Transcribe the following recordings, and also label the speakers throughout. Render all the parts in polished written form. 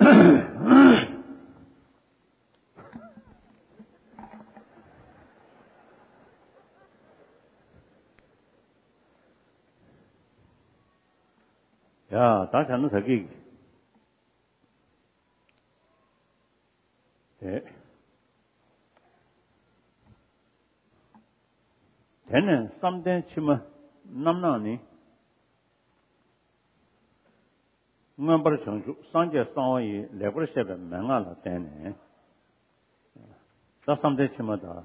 Speaker 1: 야, 다시 한번 저기. 네. 되는 쌈된 치면 남나니. 응원벌 정주 상제 상위 레벨 쉐베 명아라 되네. 다 쌈된 치마다.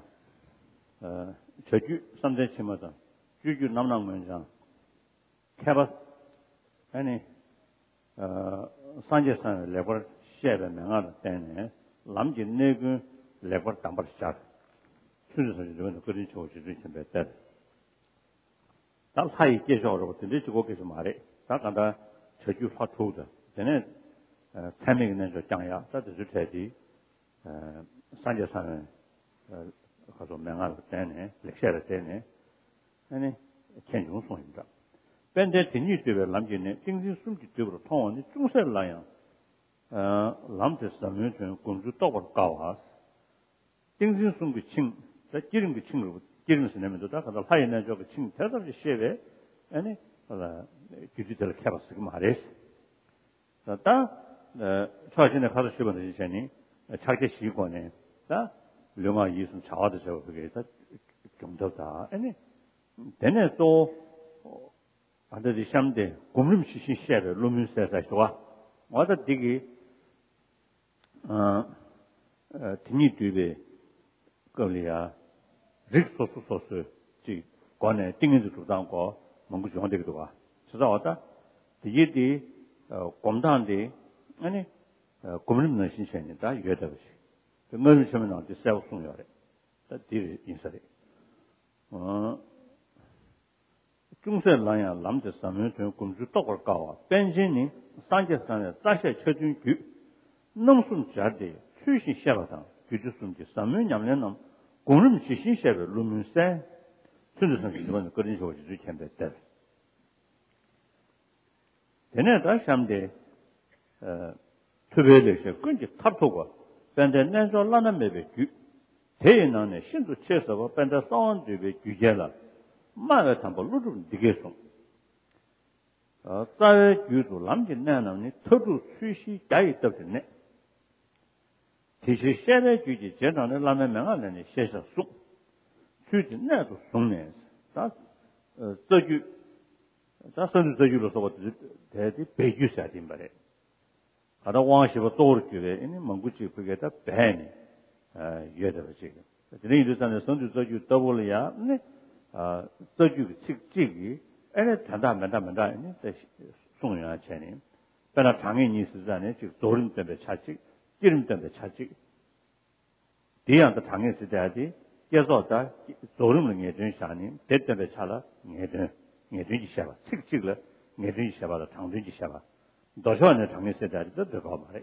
Speaker 1: 저주 쌈된 치마다. 주주 남남 문장. 캐바 아니 상제산 레벨 쉐베 명아라 되네. 남지 내그 레벨 담벌 샷. 순서서 저는 그런 조치를 좀 했다. 다 사이 계셔로 근데 저거께서 말해. 다 간다 저주 화투다. 전에 타밍은 저 장야. 다들 저지 상제산은 가서 명아라 되네. 렉셔를 되네. 아니 kenjung송입니다. 밴데 진유되베 남지네 띵진 숨지되로 통원이 중설라야 남제 사면전 공주 떡을 까와 띵진 숨기 칭 기름 그 칭으로 기름에서 내면도 다 가다 하이나 저거 칭 대답이 쉐베 아니 규지들 캐버스 그 말이스 다 처진에 가서 쉐번의 전이 차게 시고네 다 명아 이순 자와도 저 그게 다 좀더다 아니 되네 또 아들이 샴데 고름 시시 쉐베 루민세사 좋아 와다 되게 등이 뒤에 거리야 릭소소소스 지 관에 띵인도 주당고 뭔가 좀 되기도 와. 그래서 왔다 이게 공단데 아니 고름는 신선이다 이거다 보시. 그걸 처음에 나한테 세워 송요래. 다 뒤에 인사래. 중세라야 남자 사면 저 공주 떡을 까와. 벤신이 산제산에 사셔 쳐준 규 농순 자대 출신 시작하다. 규주순지 사면 냠내는 고름 시신 시작을 루문세 순수성 이번 그런 식으로 준비했다. 되네 다시 한데 투베르셔 근데 탑토고 밴데 내서 라는 매베 규 대인안에 신도 쳐서 밴데 사운드베 규제라 마가 담보 루루 디게송 자의 규도 남긴 내는 터두 수시 자이 때문에 대시 셰베 규지 제단을 라면 명안에 셰셔 쑥 규지 내도 송네 다 저규 다 선주 저규로서 대디 배규사 된 말에 가다 왕시버 또르규에 이니 멍구치 그게다 배니 예더지 그들이 이르산에 선주 저규 더블이야 네 저규 직직이 애네 단단만다 이니 송이나 전에 배나 당연히 있으잖아요 즉 도름 때문에 차직 기름 때문에 차직 대양도 당했을 때야지 계속다 도름을 내준 샤님 대 때문에 차라 내준이 샤바 직직을 내준이 샤바다 당준이 샤바 도셔는 당했을 때야지 더 말해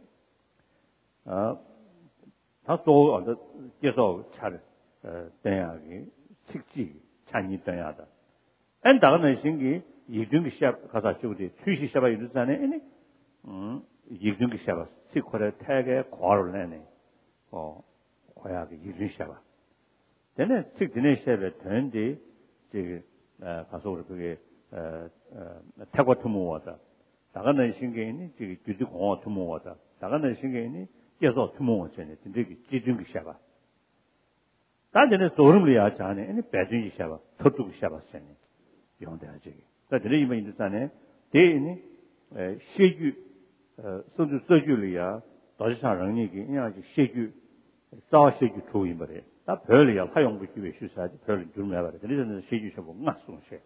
Speaker 1: 다또 어디 계속 차를 대양이 직직 찬이 대야다 엔다는 신기 이중기 샤바 가서 저기 취시 샤바 이르잖아요 아니 이중기 샤바 시코레 태게 과를 내네 과야게 이중샤바 되네 직진의 샤베 된디 저기 가서 우리 그게 태고 투모와다 나가는 신경이 저기 규주 공화 투모와다 나가는 신경이 계속 투모와잖아요 근데 이중기 샤바 단전에 소름을 야자네 아니 배중기 샤바 터두기 샤바잖아요 용대하지 그래서 이번 인도산에 대인이 시규甚至这句里啊，导致上人力给人家就写句，早写句出音不的，那别里啊，他用不起为学啥的，别里就没办法，这里真是写句什么俺送写，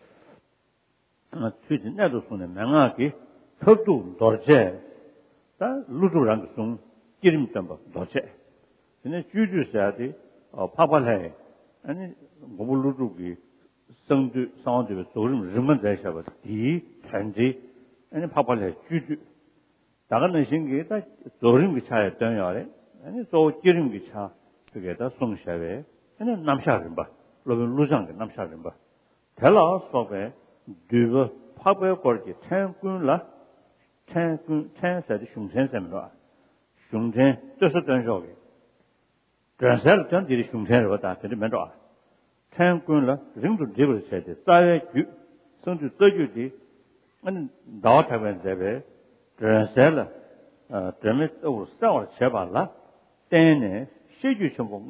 Speaker 1: 最近那都说呢，俺啊给特度多些，但泸州人个送，吉林怎么多些，现在居住下的爬来，俺我们泸州给生的上的做人们在下边，第一团结，俺爬来居住。다가는 신기다 조림 그 차에 떠야래 아니 또 기름 그 차 그게다 송샤베 아니 남샤를 봐 로빈 루장 남샤를 봐 텔라 소베 두버 파베 거기 텐군라 텐세의 흉센셈으로 슝천这是真说的转色了讲的슝천了但是没着参观了人都这个写的在就甚至这就的老台湾这边转色了咱们都上了吃饱了但呢写就全部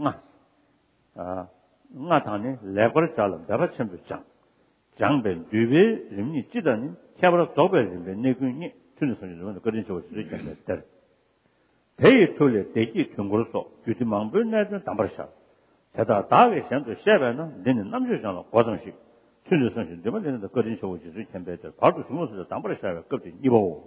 Speaker 1: 我当年来过的家了咱们全部讲本对别人民记得呢贴不了早本人民那个人真的是人的个人说是讲的대의 토를 대기 중국으로서 규칙만 분야에서 담발샤. 제가 다음에 현재 세배는 내는 남주장로 과정식 순수선식 되면 되는 거진 소지를 첨배들 바로 중국에서 담발샤가 급히 입어.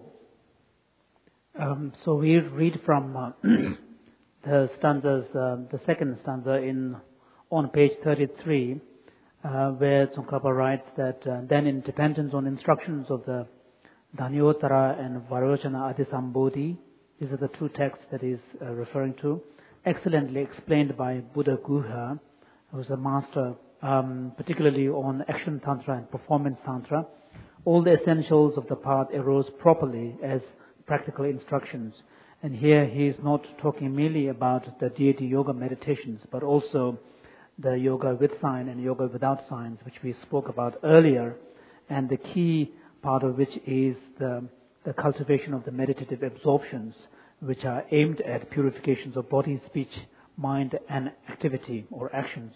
Speaker 2: So we read from the stanzas, the second stanza on page 33, where Tsongkhapa writes that then in dependence on instructions of the Dhanyotara and Vairocana Adisambodhi, these are the two texts that he's referring to, excellently explained by Buddha Guha, who was a master, particularly on action tantra and performance tantra. All the essentials of the path arose properly as practical instructions. And here he is not talking merely about the deity yoga meditations, but also the yoga with sign and yoga without signs, which we spoke about earlier, and the key part of which is the cultivation of the meditative absorptions, which are aimed at purifications of body, speech, mind, and activity or actions.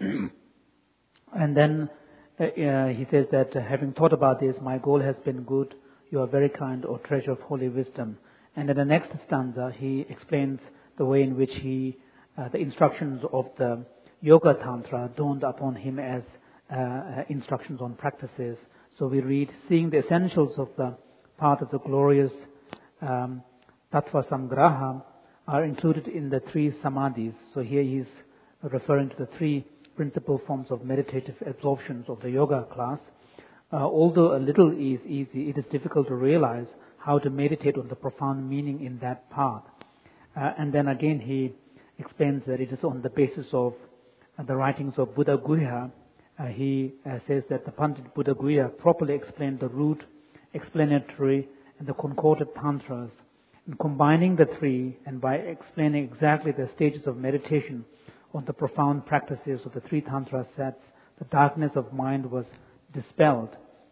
Speaker 2: And then he says that having thought about this, my goal has been good. You are very kind, O treasure of holy wisdom. And in the next stanza, he explains the way in which the instructions of the Yoga Tantra dawned upon him as instructions on practices. So we read, seeing the essentials of the path of the glorious Tattva Samgraha are included in the three samadhis. So here he is referring to the three principal forms of meditative absorptions of the yoga class. Although a little is easy, it is difficult to realize how to meditate on the profound meaning in that path. And then again he explains that it is on the basis of the writings of Buddha Guhya. He says that the Pandit Buddha Guhya properly explained the root, explanatory, and the concordant tantras. In combining the three and by explaining exactly the stages of meditation on the profound practices of the three tantra sets, the darkness of mind was dispelled.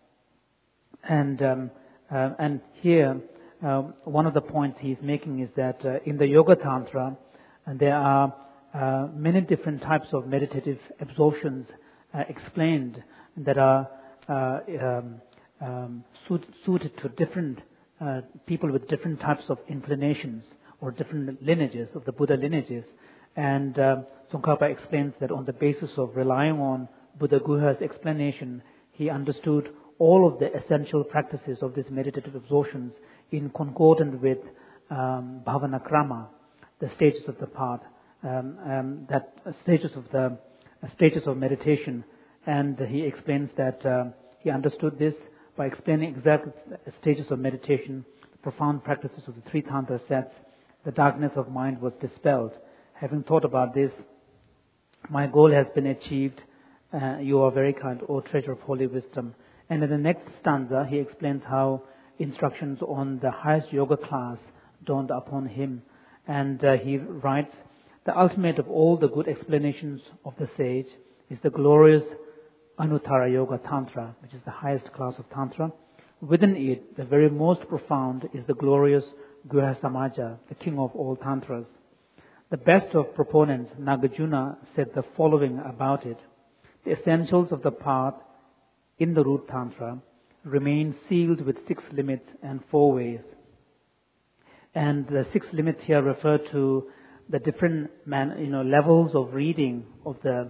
Speaker 2: And here, one of the points he's making is that in the Yoga Tantra, there are many different types of meditative absorptions explained that are suited to different people with different types of inclinations or different lineages of the Buddha lineages. And Tsongkhapa explains that on the basis of relying on Buddha Guha's explanation, he understood all of the essential practices of these meditative absorptions in concordant with Bhavana Krama, the stages of the path, that stages of meditation. And he explains that he understood this by explaining exact stages of meditation, the profound practices of the three tantra sets. The darkness of mind was dispelled. Having thought about this, my goal has been achieved. You are very kind, O treasure of holy wisdom. And in the next stanza, he explains how instructions on the highest yoga class dawned upon him. And he writes, the ultimate of all the good explanations of the sage is the glorious Anuttara Yoga Tantra, which is the highest class of Tantra. Within it, the very most profound is the glorious Guha Samaja, the king of all Tantras. The best of proponents, Nagarjuna, said the following about it. The essentials of the path in the root Tantra remain sealed with 6 limits and 4 ways. And the 6 limits here refer to the different levels of reading of the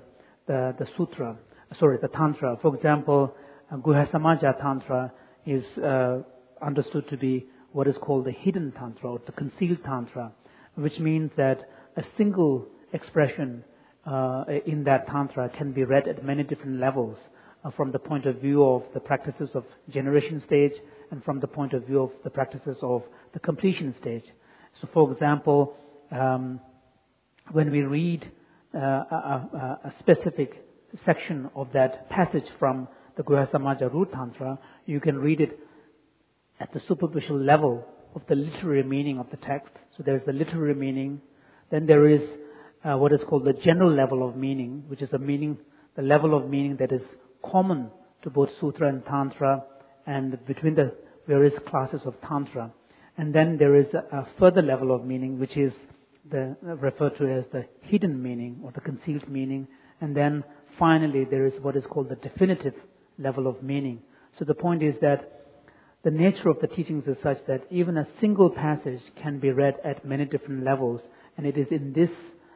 Speaker 2: Tantra. For example, Guha Samaja Tantra is understood to be what is called the hidden Tantra or the concealed Tantra, which means that a single expression in that Tantra can be read at many different levels from the point of view of the practices of generation stage and from the point of view of the practices of the completion stage. So, for example, when we read a specific section of that passage from the Guha Samaja Root Tantra, you can read it at the superficial level of the literary meaning of the text. So there's the literary meaning. Then there is what is called the general level of meaning, which is the level of meaning that is common to both Sutra and Tantra and between the various classes of Tantra. And then there is a further level of meaning, which is referred to as the hidden meaning or the concealed meaning. And then finally there is what is called the definitive level of meaning. So the point is that the nature of the teachings is such that even a single passage can be read at many different levels, and it is in this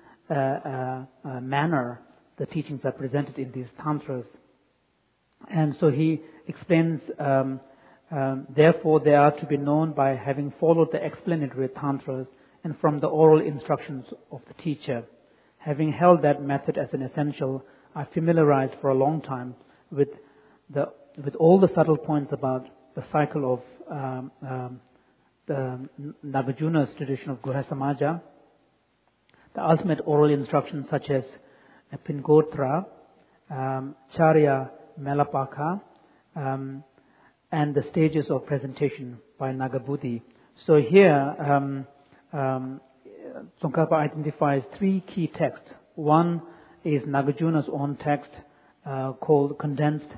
Speaker 2: manner the teachings are presented in these tantras. And so he explains, therefore they are to be known by having followed the explanatory tantras and from the oral instructions of the teacher. Having held that method as an essential, I familiarized for a long time with all the subtle points about the cycle of the Nagarjuna's tradition of Guhyasamaja, the ultimate oral instructions such as Pingotra, Charya Melapaka, and the stages of presentation by Nagabuddhi. So here, Tsongkhapa identifies three key texts. One is Nagarjuna's own text called Condensed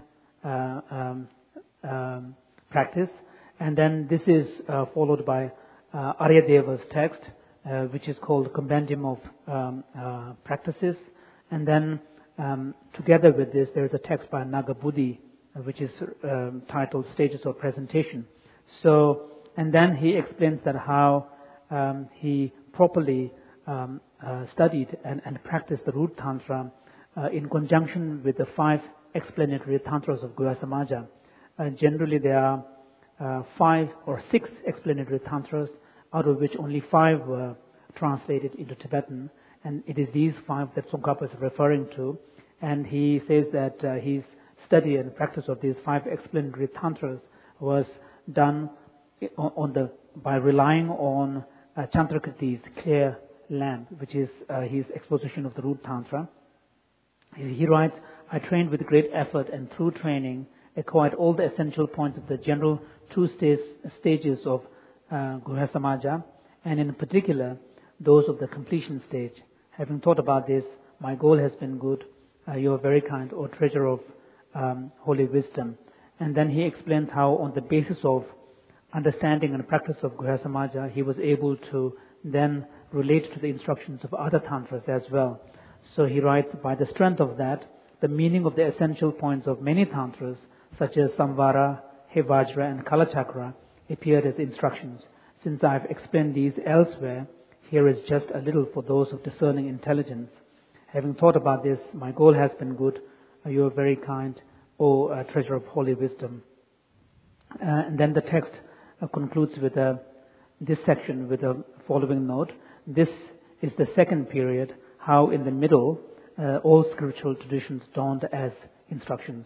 Speaker 2: Practice, and then this is followed by Aryadeva's text, which is called Compendium of Practices, and then together with this there is a text by Nagabuddhi, which is titled Stages of Presentation. So, and then he explains that how he properly studied and practiced the root tantra in conjunction with the 5 explanatory tantras of Guhyasamaja. Generally there are 5 or 6 explanatory tantras, out of which only 5 were translated into Tibetan, and it is these 5 that Tsongkhapa is referring to. And he says that his study and practice of these 5 explanatory tantras was done by relying on Chandrakirti's clear lamp, which is his exposition of the root tantra. He writes, I trained with great effort and through training acquired all the essential points of the general 2 stages of Guhyasamaja, and in particular those of the completion stage. Having thought about this, my goal has been good. You are very kind, O treasure of holy wisdom. And then he explains how on the basis of understanding and practice of Guhyasamaja, he was able to then relate to the instructions of other tantras as well. So he writes, by the strength of that, the meaning of the essential points of many tantras, such as Samvara, Hevajra and Kalachakra, appeared as instructions. Since I have explained these elsewhere, here is just a little for those of discerning intelligence. Having thought about this, my goal has been good. You are very kind, O treasure of holy wisdom. And then the text concludes with this section with the following note. This is the second period, how in the middle all spiritual traditions dawned as instructions.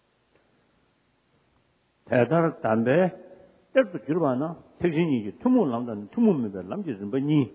Speaker 1: 대다락 담배 때도 줄바나 택신이 투문 남단 투문메다 남지는 뭐니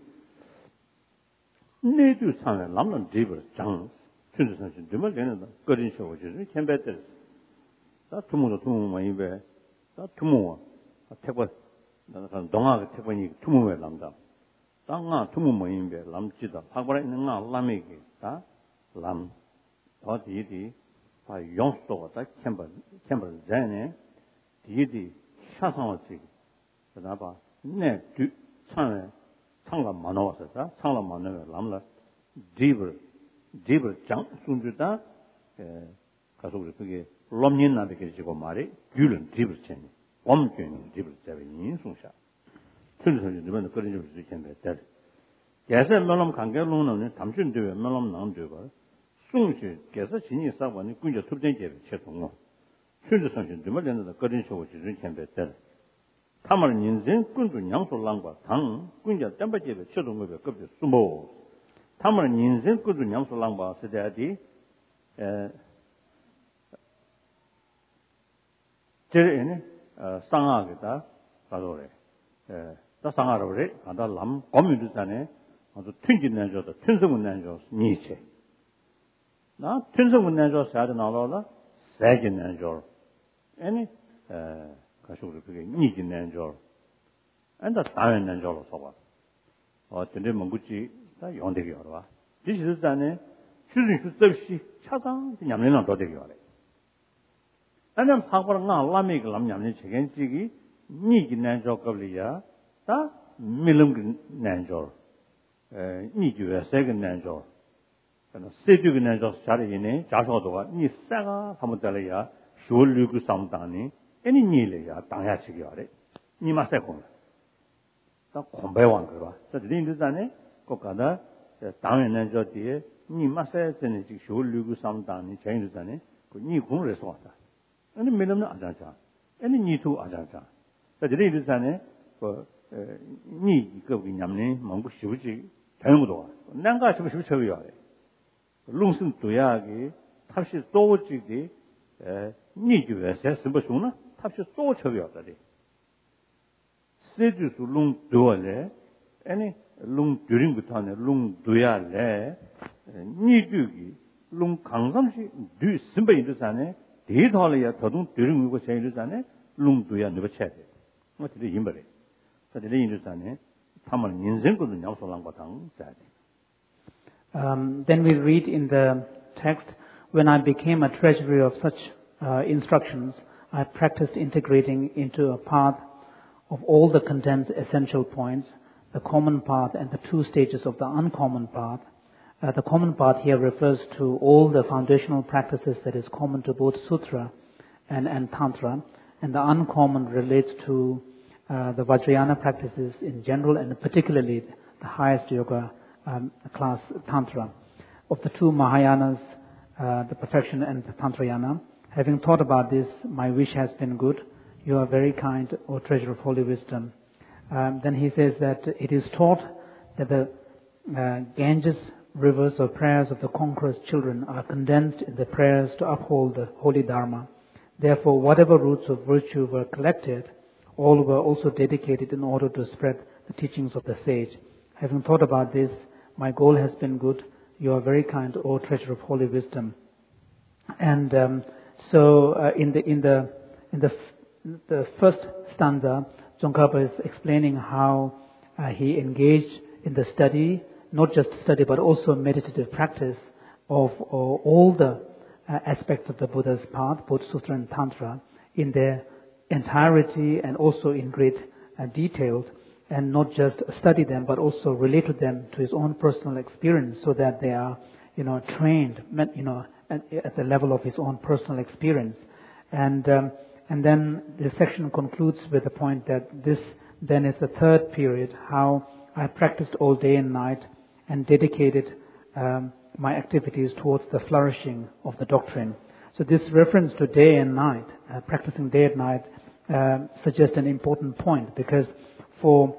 Speaker 1: 내도 상에 남는 집을 장 춘주선신 되면 되는다 거린 쇼거지 캠베들 다 투문도 투문 많이 배다 투문 택번 나는 동아가 택번이 투문에 남다 땅아 투문 많이 배 남지다 파고라 있는 거 남에게 다람 어디디 바 용서가 다 캠버 전에 디디 샤상어지 그다봐 네 창에 창가 많아서다 창가 많으면 남라 디블 장 순주다 가서 우리 그게 롬닌나게 계시고 말이 귤은 디블 chen 엄견 디블 자베 인송샤 순주선이 되면 그런 줄 수 있겠는데 대 계속 mellom 관계로는 담준되어 mellom 나온되고 순주 계속 진이 싸고니 군저 투전제를 채통로 춘주선신 주말 되는데 거린 쇼고 지준 캠베들 타말 인생 군주 냥솔랑과 당 군자 땜바제를 쳐동거에 급여 수모 타말 인생 군주 냥솔랑과 세대디 제에네 상하게다 가도래 다 상하로래 간다 람 고민주산에 아주 튕긴내줘도 튼성문내줘 니체 나 튼성문내줘 사야 나와라 세긴내줘 아니 가시고 그게 니긴내줘 안다 다연난 줄로 써봐. 근데 뭔구지 다 용되게 알아. 지시스단에 주진 수습시 차상 냠내는 더 되게 알아. 안은 파고랑 알라미가 냠냠이 책임지기 니기 난조급이야. 다 밀음 난조. 니주에 세게 난조. 그러나 세주게 난조 자리에 자서도가 니 싸가 한번 달려야 쇼르고 상당히 애니 니래야 당야치기 알아. 니마세 공. 다 공배왕 그러봐. 그래서 린드산에 꼭가다 당연한 저 뒤에 니 마세 전에 지금 쇼르고 상당히 제인드산에 그니 공을 해서 왔다. 아니 매는 아자자. 아니 니도 아자자. 그래서 린드산에 니 그 냠네 뭔고 쉬우지 대응도 와. 난가 좀 쉬우셔야 해. 롱슨 도야기 탑시 또지기 니주에서 스버송나 탑시 또 쳐야다리. 세주수 롱 도래 아니 롱 드링부터네 롱 도야래 니주기 롱 강삼시 뒤 심베인도산에 대달이야 더동 드링고 제일도산에 롱 도야 너버 쳐야 돼. 어떻게 임버래. 그래서 인도산에 참을 인생거든 양소란 거당 자야 돼.
Speaker 2: Then we read in the text, when I became a treasury of such instructions, I practiced integrating into a path of all the condensed essential points, the common path and the two stages of the uncommon path. The common path here refers to all the foundational practices that is common to both Sutra and Tantra, and the uncommon relates to the Vajrayana practices in general and particularly the highest yoga class Tantra. Of the two Mahayanas, the perfection and the Tantrayana, having thought about this, my wish has been good. You are very kind, O treasure of holy wisdom. Then he says that it is taught that the Ganges rivers or prayers of the conqueror's children are condensed in the prayers to uphold the holy Dharma. Therefore, whatever roots of virtue were collected, all were also dedicated in order to spread the teachings of the sage. Having thought about this, my goal has been good. You are very kind, O treasure of holy wisdom. And in the first stanza, Tsongkhapa is explaining how he engaged in the study, not just study but also meditative practice of all the aspects of the Buddha's path, both Sutra and Tantra, in their entirety and also in great detail, and not just study them but also relate to them to his own personal experience, so that they are, trained, at the level of his own personal experience. And then this section concludes with the point that this then is the third period, how I practiced all day and night and dedicated my activities towards the flourishing of the doctrine. So this reference to day and night, practicing day and night, suggests an important point, because for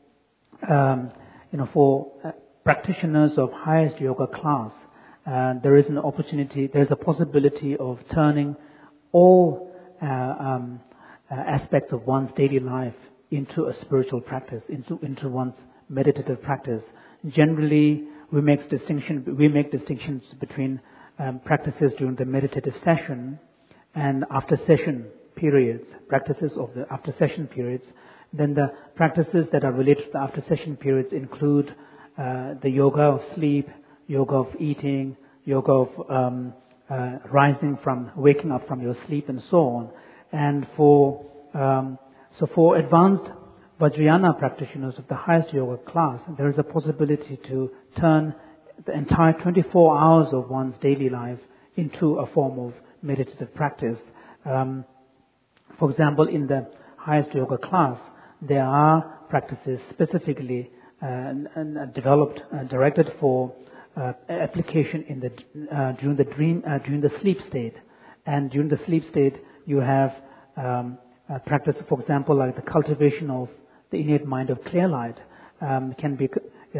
Speaker 2: practitioners of highest yoga class, there is a possibility of turning all aspects of one's daily life into a spiritual practice, into one's meditative practice. Generally, we make distinctions between practices during the meditative session and after session periods, practices of the after session periods. Then the practices that are related to the after session periods include the yoga of sleep, yoga of eating, yoga of waking up from your sleep, and so on. And for advanced Vajrayana practitioners of the highest yoga class, there is a possibility to turn the entire 24 hours of one's daily life into a form of meditative practice. For example, in the highest yoga class, there are practices specifically developed, directed for application during the sleep state. And during the sleep state, you have practice, for example, like the cultivation of the innate mind of clear light, can be,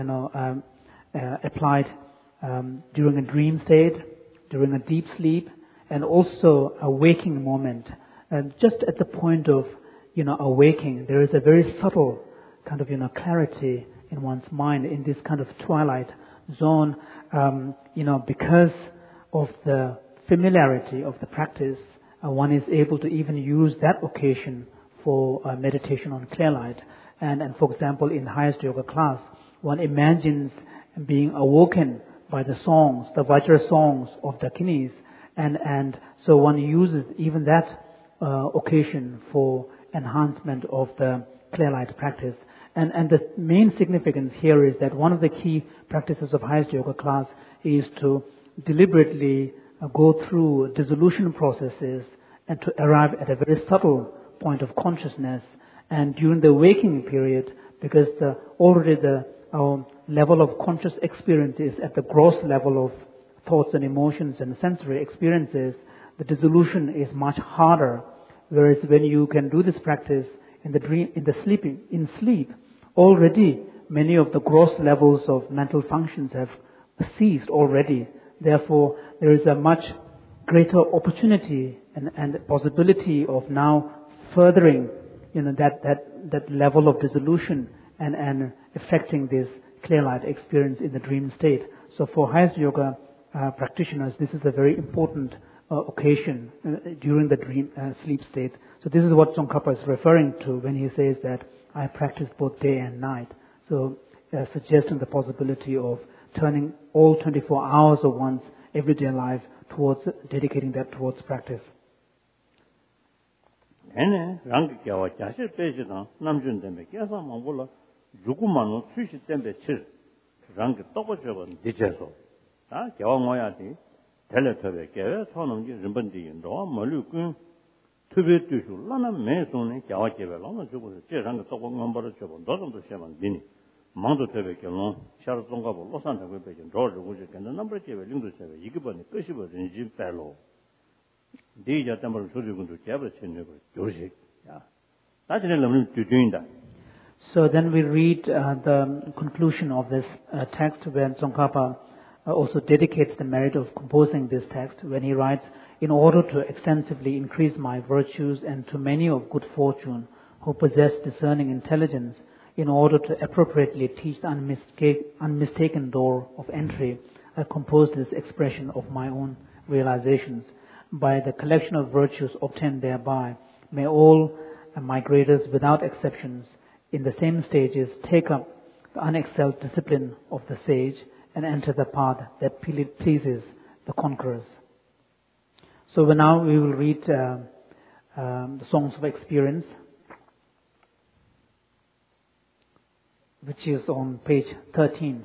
Speaker 2: applied during a dream state, during a deep sleep, and also a waking moment. And just at the point of, awaking, there is a very subtle kind of, clarity in one's mind in this kind of twilight zone, because of the familiarity of the practice, one is able to even use that occasion for meditation on clear light. And for example, in highest yoga class, one imagines being awoken by the songs, the Vajra songs of Dakinis, and so one uses even that occasion for enhancement of the clear light practice. And the main significance here is that one of the key practices of highest yoga class is to deliberately go through dissolution processes and to arrive at a very subtle point of consciousness. And during the waking period, because our level of conscious experience is at the gross level of thoughts and emotions and sensory experiences, the dissolution is much harder. Whereas when you can do this practice in sleep, already many of the gross levels of mental functions have ceased already. Therefore, there is a much greater opportunity and possibility of now furthering, that level of dissolution and affecting this clear light experience in the dream state. So for highest yoga practitioners, this is a very important occasion during the dream sleep state. So this is what Tsongkhapa is referring to when he says that I practice both day and night. So suggesting the possibility of turning all 24 hours of one's everyday life towards dedicating that towards practice.
Speaker 1: ene rang kyawa jashi peji na namjun dembe kyasa mangbola rukumano sushi dembe chir rang tobo joba dijeso ta kyawa ngoya di tele tobe kyawa sonamji rinbandi ro malu kun tobe tushu lana mesone kyawa kebe lana jobo je rang tobo ngambaro jobo dodomdo sheman dini 망도 되게 결론 샤르 동가보 로산다 그베게 로르 고제 근데 넘버 제베 링도 제베 이게 번에 끝이 버진 집 별로 디자 담을 소리군도 제베 챘네고 요식 야 나중에 너무 뒤뒤인다.
Speaker 2: So then we read the conclusion of this text when Tsongkhapa also dedicates the merit of composing this text when he writes, in order to extensively increase my virtues and to many of good fortune who possess discerning intelligence, in order to appropriately teach the unmistaken door of entry, I composed this expression of my own realizations. By the collection of virtues obtained thereby, may all migrators without exceptions in the same stages take up the unexcelled discipline of the sage and enter the path that pleases the conquerors. So now we will read the Songs of Experience, which is on page 13.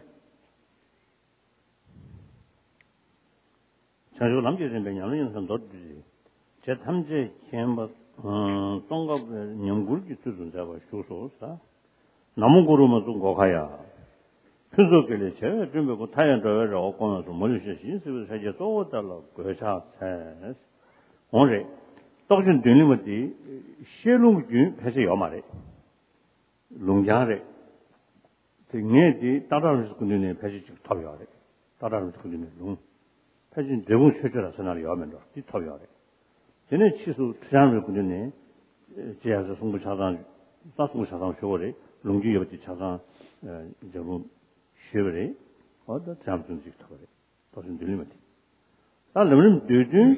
Speaker 1: 자주 남겨진 배냐는 연선 도지 제 탐제 캠버 동갑 연구기 수준 잡아 쇼소사 나무 고르면 좀 고가야 표적들이 제 준비고 타연저를 얻고서 멀리서 신습을 세계 또 달라 그자 세 오늘 똑진 되는것이 셰룽준 패서 요말에 롱자래 등에디 따라서 군인의 패지직 탑이야래 따라서 군인의 롱 패진 대부분 최저라서 나를 요하면도 이 탑이야래 전에 치수 투자를 군인의 제야서 송부 차상 사스부 차상 쇼거래 롱지 여지 차상 이제 뭐 쉬어래 어디 잠든지 탑이래 도슨 들리면 나 너는 되든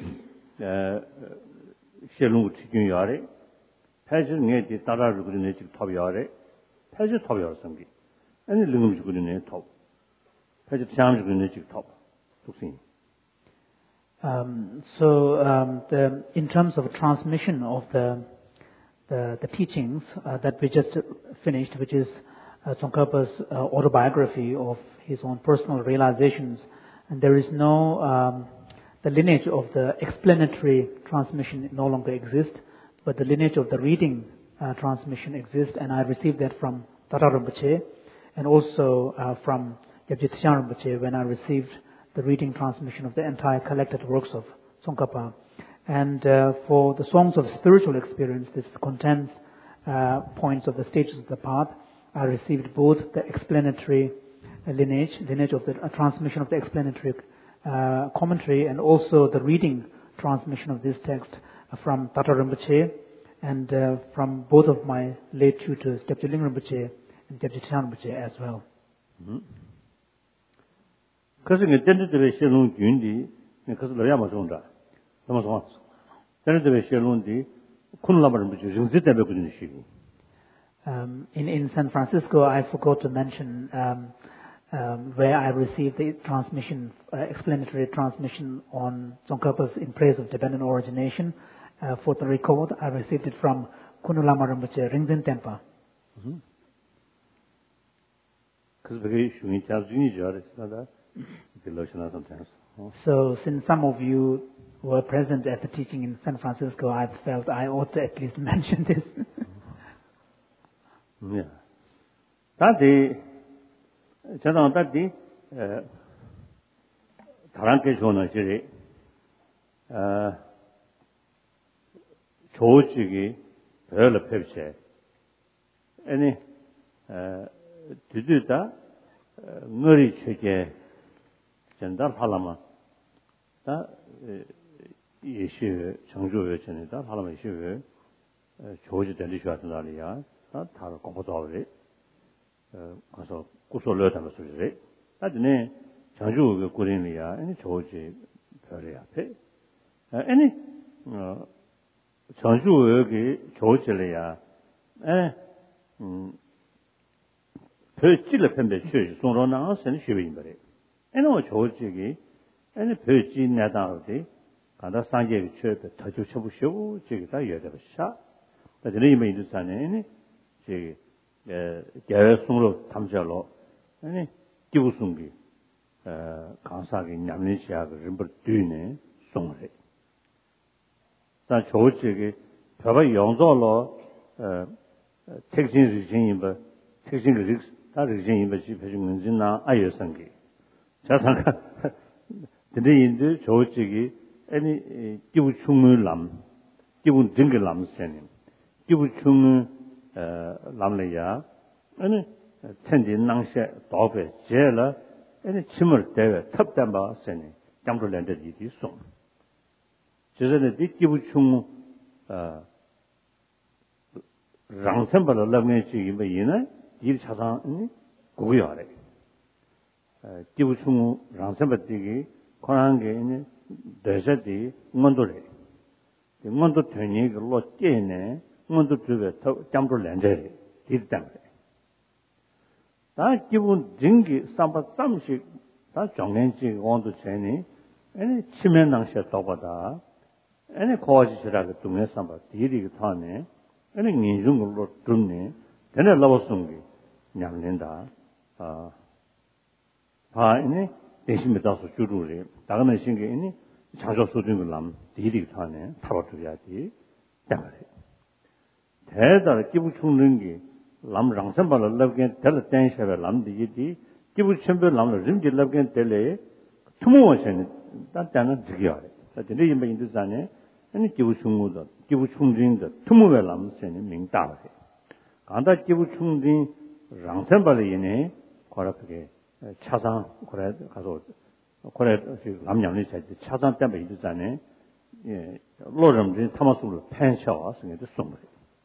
Speaker 1: 셰룽 치균 야래 패진 내지 따라서 군인의 직 탑이야래 패지 탑이야 성기 아니 링음 주군이네 탑. 패지 참 주군이네 직 탑. 독신.
Speaker 2: In terms of transmission of the teachings that we just finished, which is Tsongkhapa's autobiography of his own personal realizations, and there is no the lineage of the explanatory transmission no longer exists, but the lineage of the reading transmission exists, and I received that from Tata Rinpoche. And also from Gyabje Tsang Rinpoche when I received the reading transmission of the entire collected works of Tsongkhapa. And for the Songs of Spiritual Experience, this contains points of the stages of the path. I received both the explanatory lineage of the transmission of the explanatory commentary, and also the reading transmission of this text from Tata Rinpoche and from both of my late tutors, Gyabje Ling Rinpoche and Gyabje Tsang Rinpoche as well.
Speaker 1: 그래서 내 시론 준디 그래서 너야 맞은다. 너무 좋아. 내 시론디 쿤라바는 무슨 정지 때문에 그런 시.
Speaker 2: In San Francisco, I forgot to mention where I received the transmission, explanatory transmission on Tsongkhapa's In Praise of Dependent Origination. For the record, I received it from Kunulama Rinpoche, Ringzin Tempa. So, since some of you were present at the teaching in San Francisco, I felt I ought to at least mention this.
Speaker 1: Yeah. That the 저는 어떻게 다른 게 좋은 것이 조직이 별로 펼쳐. 아니 뒤뒤다 머리 최게 전달하려면 다 예시 정조의 전에다 하려면 예시 조직 될리셔야 된다리야. 다 공부하래. 가서 구설을 담을 수 있어요. 나중에 장주 그 고린이야. 아니 조지 별이 앞에. 아니 장주 여기 조지래야. 별지를 편배 취지 송로나 선 쉬인 거래. 아니 조지기 아니 별지 내다오디 가다 상계 취업에 더 주셔보시오. 저기 다 여대버샤. 나중에 이미 인도산에 저기 계획송으로 탐지하러 아니 기부송기 강사기 냠린시아가 림버 뒤네 송래 다 조직이 별의 영조로 택신 리진인바 택신 리스 다 리진인바 집회중 문진나 아여성기 자상가 근데 조직이 아니 기부 충물람 기부 등글람 세님 기부 충물 람레야 아니 천지 낭셰 도배 제라 아니 침을 대외 탑담바 세니 잠들랜데디 송 저전에 디기부충 랑선벌 람네지 이메이나 일 차상 고요하래 기부충 랑선벌디기 권한게 있는 대세디 응원도래 응원도 되니 그로 깨네 응원도 주베 잠들랜데 디담 다 기본 증기 삼바 삼식 다 정년지 원도 전에 아니 치면 낭시에 떠보다 아니 고아지시라고 동네 삼바 디리가 타네 아니 인중으로 dum네 되네 러버송기 냠낸다 아니 대신에 다서 주루래 다가는 신경이 자주 소중한 남 디리가 타네 타버줘야지 담아래 대달 기부 충는 게 람랑선발을 럽게 될 땡셔를 람디지 기부 첨별 람을 림지 럽게 될래 투모원신 단단한 지겨래 근데 이제 인도산에 아니 기부 충무도 기부 충진도 투모vel 람선이 명다래 간다 기부 충진 랑선발이 얘네 거라게 차상 그래 가서 그래 남녀는 차상 때문에 인도산에 예 로름진 타마스로 펜셔와 승에도送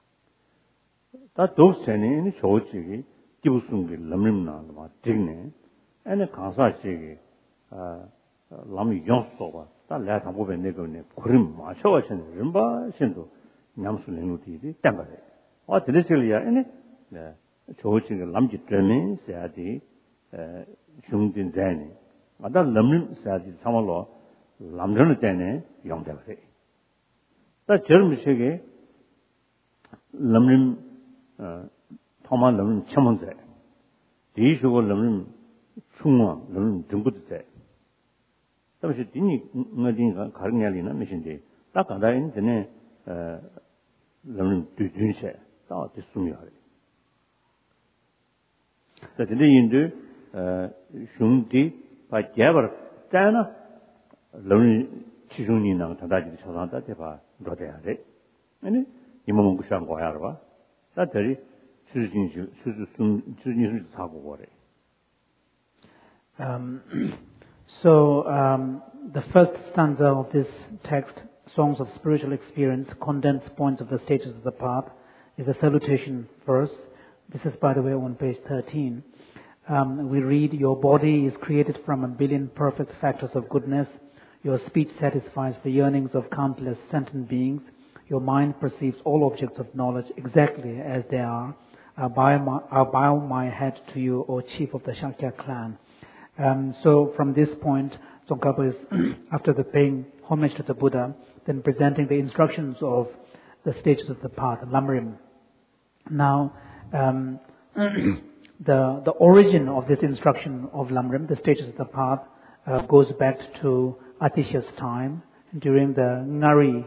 Speaker 1: 다 도스에는 조직이 기부순기 람림나는 막 찍네. 아니 강사식이 람이 용서가 다 내가 보배 내거네. 그림 마셔와서는 림바 신도 냠술랭우디디 땀바래. 들으실이야. 아니 네. 조직이 람지 때문에 세야지 중진 자네. 아다 람림 세야지 참말로 람전을 때네 용대버래. 다 젊으시게 람림 토만 럼은 첨언제 디슈고 럼은 충원 럼은 정부제 그래서 디니 어디가 가능냐리나 메신데 딱 간다인 전에 럼은 뒤준세 다 됐으면 자 근데 인도 슝디 바제버 자나 럼은 지중이나 다다지 찾아다 대봐 로돼야 돼 아니 이모는 그냥 거야 봐 다들이 수준이 사고 거래.
Speaker 2: So the first stanza of this text, Songs of Spiritual Experience, condensed points of the stages of the path, is a salutation verse. This is, by the way, on page 13. We read, "Your body is created from 1 billion perfect factors of goodness. Your speech satisfies the yearnings of countless sentient beings. Your mind perceives all objects of knowledge exactly as they are. bow my head to you, O chief of the Shakya clan. So from this point, Tsongkhapa is, after the paying homage to the Buddha, then presenting the instructions of the stages of the path, Lamrim. Now, the origin of this instruction of Lamrim, the stages of the path, goes back to Atisha's time, during the Ngari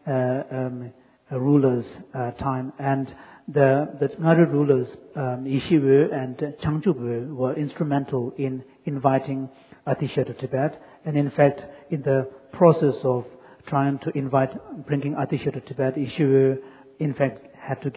Speaker 2: rulers' time. And the Ngari rulers, Yishiwu and Changchubu, were instrumental in inviting Atisha to Tibet. And in fact, in the process of trying to bringing Atisha to Tibet, Yishiwu, in fact, had to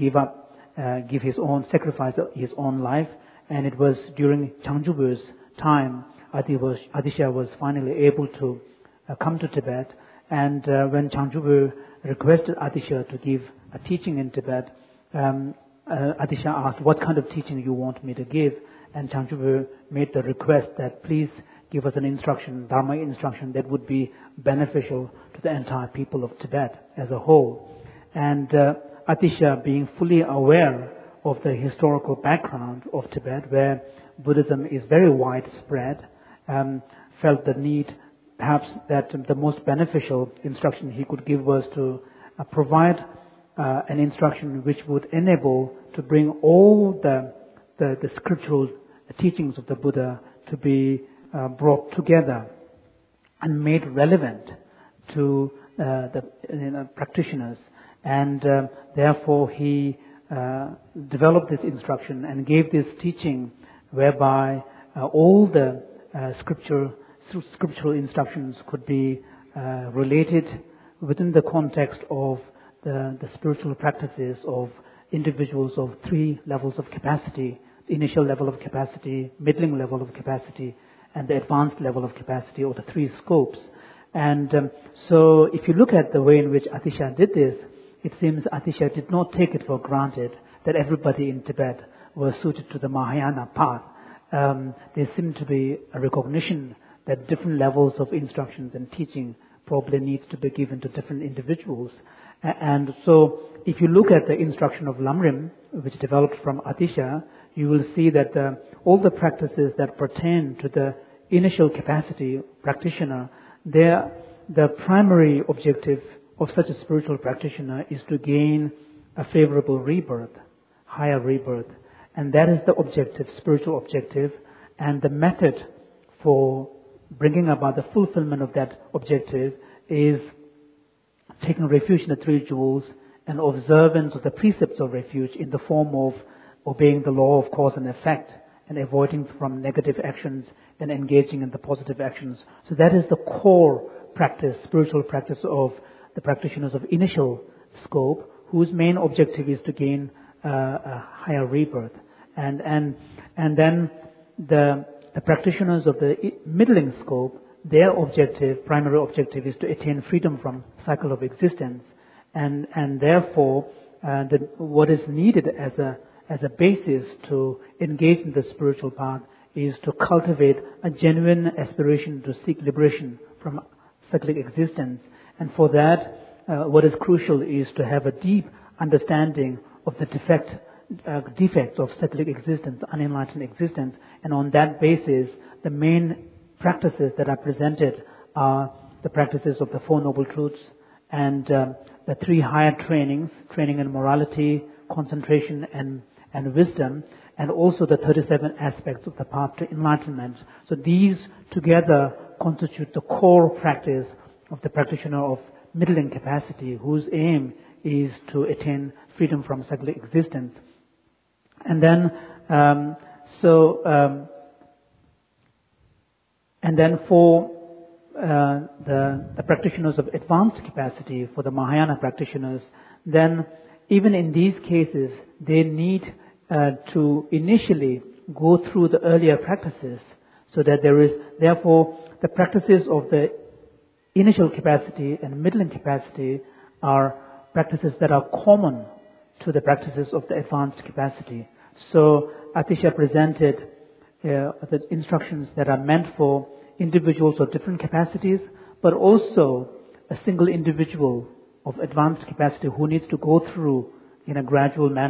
Speaker 2: sacrifice his own life. And it was during Changchubu's time, Atisha was finally able to come to Tibet. And when Changchubu requested Atisha to give a teaching in Tibet, Atisha asked, what kind of teaching you want me to give? And Changchubu made the request that please give us an instruction, Dharma instruction, that would be beneficial to the entire people of Tibet as a whole. And Atisha, being fully aware of the historical background of Tibet, where Buddhism is very widespread, felt the need perhaps that the most beneficial instruction he could give was to provide an instruction which would enable to bring all the scriptural teachings of the Buddha to be brought together and made relevant to the practitioners. And therefore he developed this instruction and gave this teaching whereby all the scriptural instructions could be related within the context of the spiritual practices of individuals of three levels of capacity: the initial level of capacity, middling level of capacity, and the advanced level of capacity, or the three scopes. And so if you look at the way in which Atisha did this, it seems Atisha did not take it for granted that everybody in Tibet was suited to the Mahayana path. There seemed to be a recognition that different levels of instructions and teaching probably needs to be given to different individuals. And so if you look at the instruction of Lamrim, which developed from Atisha, you will see that all the practices that pertain to the initial capacity practitioner, the primary objective of such a spiritual practitioner is to gain a favorable rebirth, higher rebirth. And that is the objective, spiritual objective. And the method for bringing about the fulfillment of that objective is taking refuge in the three jewels and observance of the precepts of refuge in the form of obeying the law of cause and effect and avoiding from negative actions and engaging in the positive actions. So that is the core practice, spiritual practice of the practitioners of initial scope, whose main objective is to gain a higher rebirth. And then the practitioners of the middling scope, their primary objective is to attain freedom from cycle of existence. And therefore, what is needed as a basis to engage in the spiritual path is to cultivate a genuine aspiration to seek liberation from cyclic existence. And for that, what is crucial is to have a deep understanding of the defects of cyclic existence, unenlightened existence. And on that basis, the main practices that are presented are the practices of the Four Noble Truths and the three higher trainings, training in morality, concentration, and wisdom, and also the 37 aspects of the path to enlightenment. So these together constitute the core practice of the practitioner of middling capacity, whose aim is to attain freedom from cyclic existence. And then, for the practitioners of advanced capacity, for the Mahayana practitioners, then even in these cases, they need to initially go through the earlier practices, so that there is, therefore, the practices of the initial capacity and middling capacity are practices that are common to the practices of the advanced capacity. So Atisha presented the instructions that are meant for individuals of different capacities, but also a single individual of advanced capacity who needs to go through in a gradual manner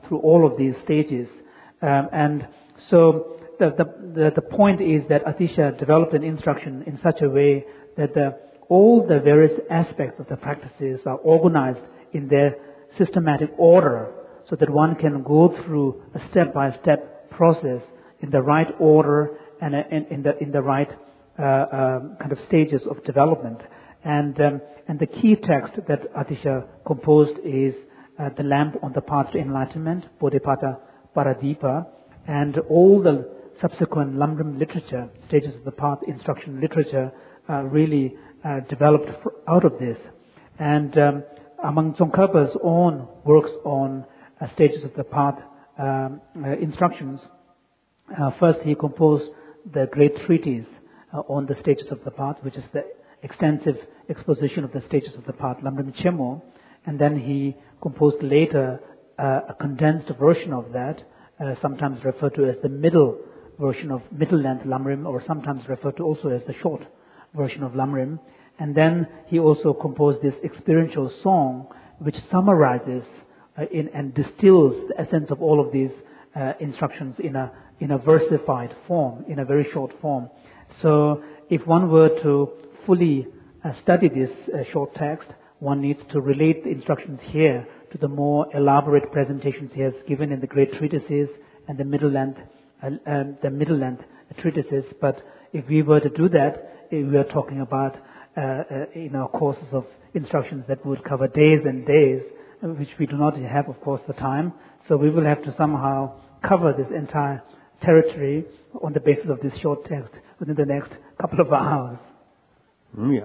Speaker 2: through all of these stages. And so the point is that Atisha developed an instruction in such a way that all the various aspects of the practices are organized in their systematic order, so that one can go through a step-by-step process in the right order and in the right kind of stages of development. And the key text that Atisha composed is The Lamp on the Path to Enlightenment, Bodhipatta Paradipa, and all the subsequent Lamrim literature, stages of the path, instruction literature, really developed out of this. And among Tsongkhapa's own works on stages of the path instructions, first he composed the great treatise on the stages of the path, which is the extensive exposition of the stages of the path, Lamrim Chemo, and then he composed later a condensed version of that, sometimes referred to as the middle version of middle-length Lamrim, or sometimes referred to also as the short version of Lamrim. And then he also composed this experiential song, which summarizes and distills the essence of all of these instructions in a versified form, in a very short form. So if one were to fully study this short text, one needs to relate the instructions here to the more elaborate presentations he has given in the great treatises and the middle-length treatises. But if we were to do that, we are talking about courses of instructions that would cover days and days, which we do not have, of course, the time. So we will have to somehow cover this entire territory on the basis of this short text within the next couple of hours.
Speaker 1: Yeah.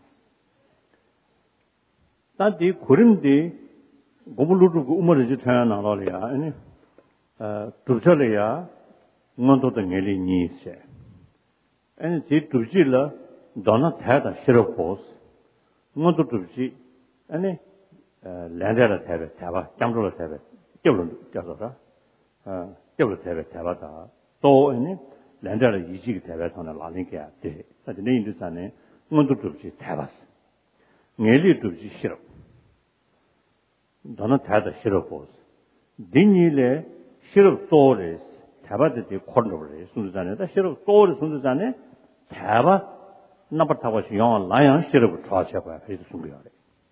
Speaker 1: That the Kurimdi Gobulu Umaraji Tanalia, any Tujalia, Mondo the Neli Nise. And the Tujila do not have a Shirokos, Mondo Tuji, any Landera Tebe, Tava, Jamdula Tebe, Jablu Jazada, Jablu Tebe Tavata, so any Landera Yiji Tebe on a Lalinka, at the name of the Sane, Mondo Tuji Tavas. Neli Tuji Shirok. Do not have a Shirokos. Dinile Shirok Torres, Tabata de Cornores, Suzanne, the Shirok Torres, Suzanne, Tava, Napatawas Yon, Lion, Shirok Trashapa, his Sumbiari.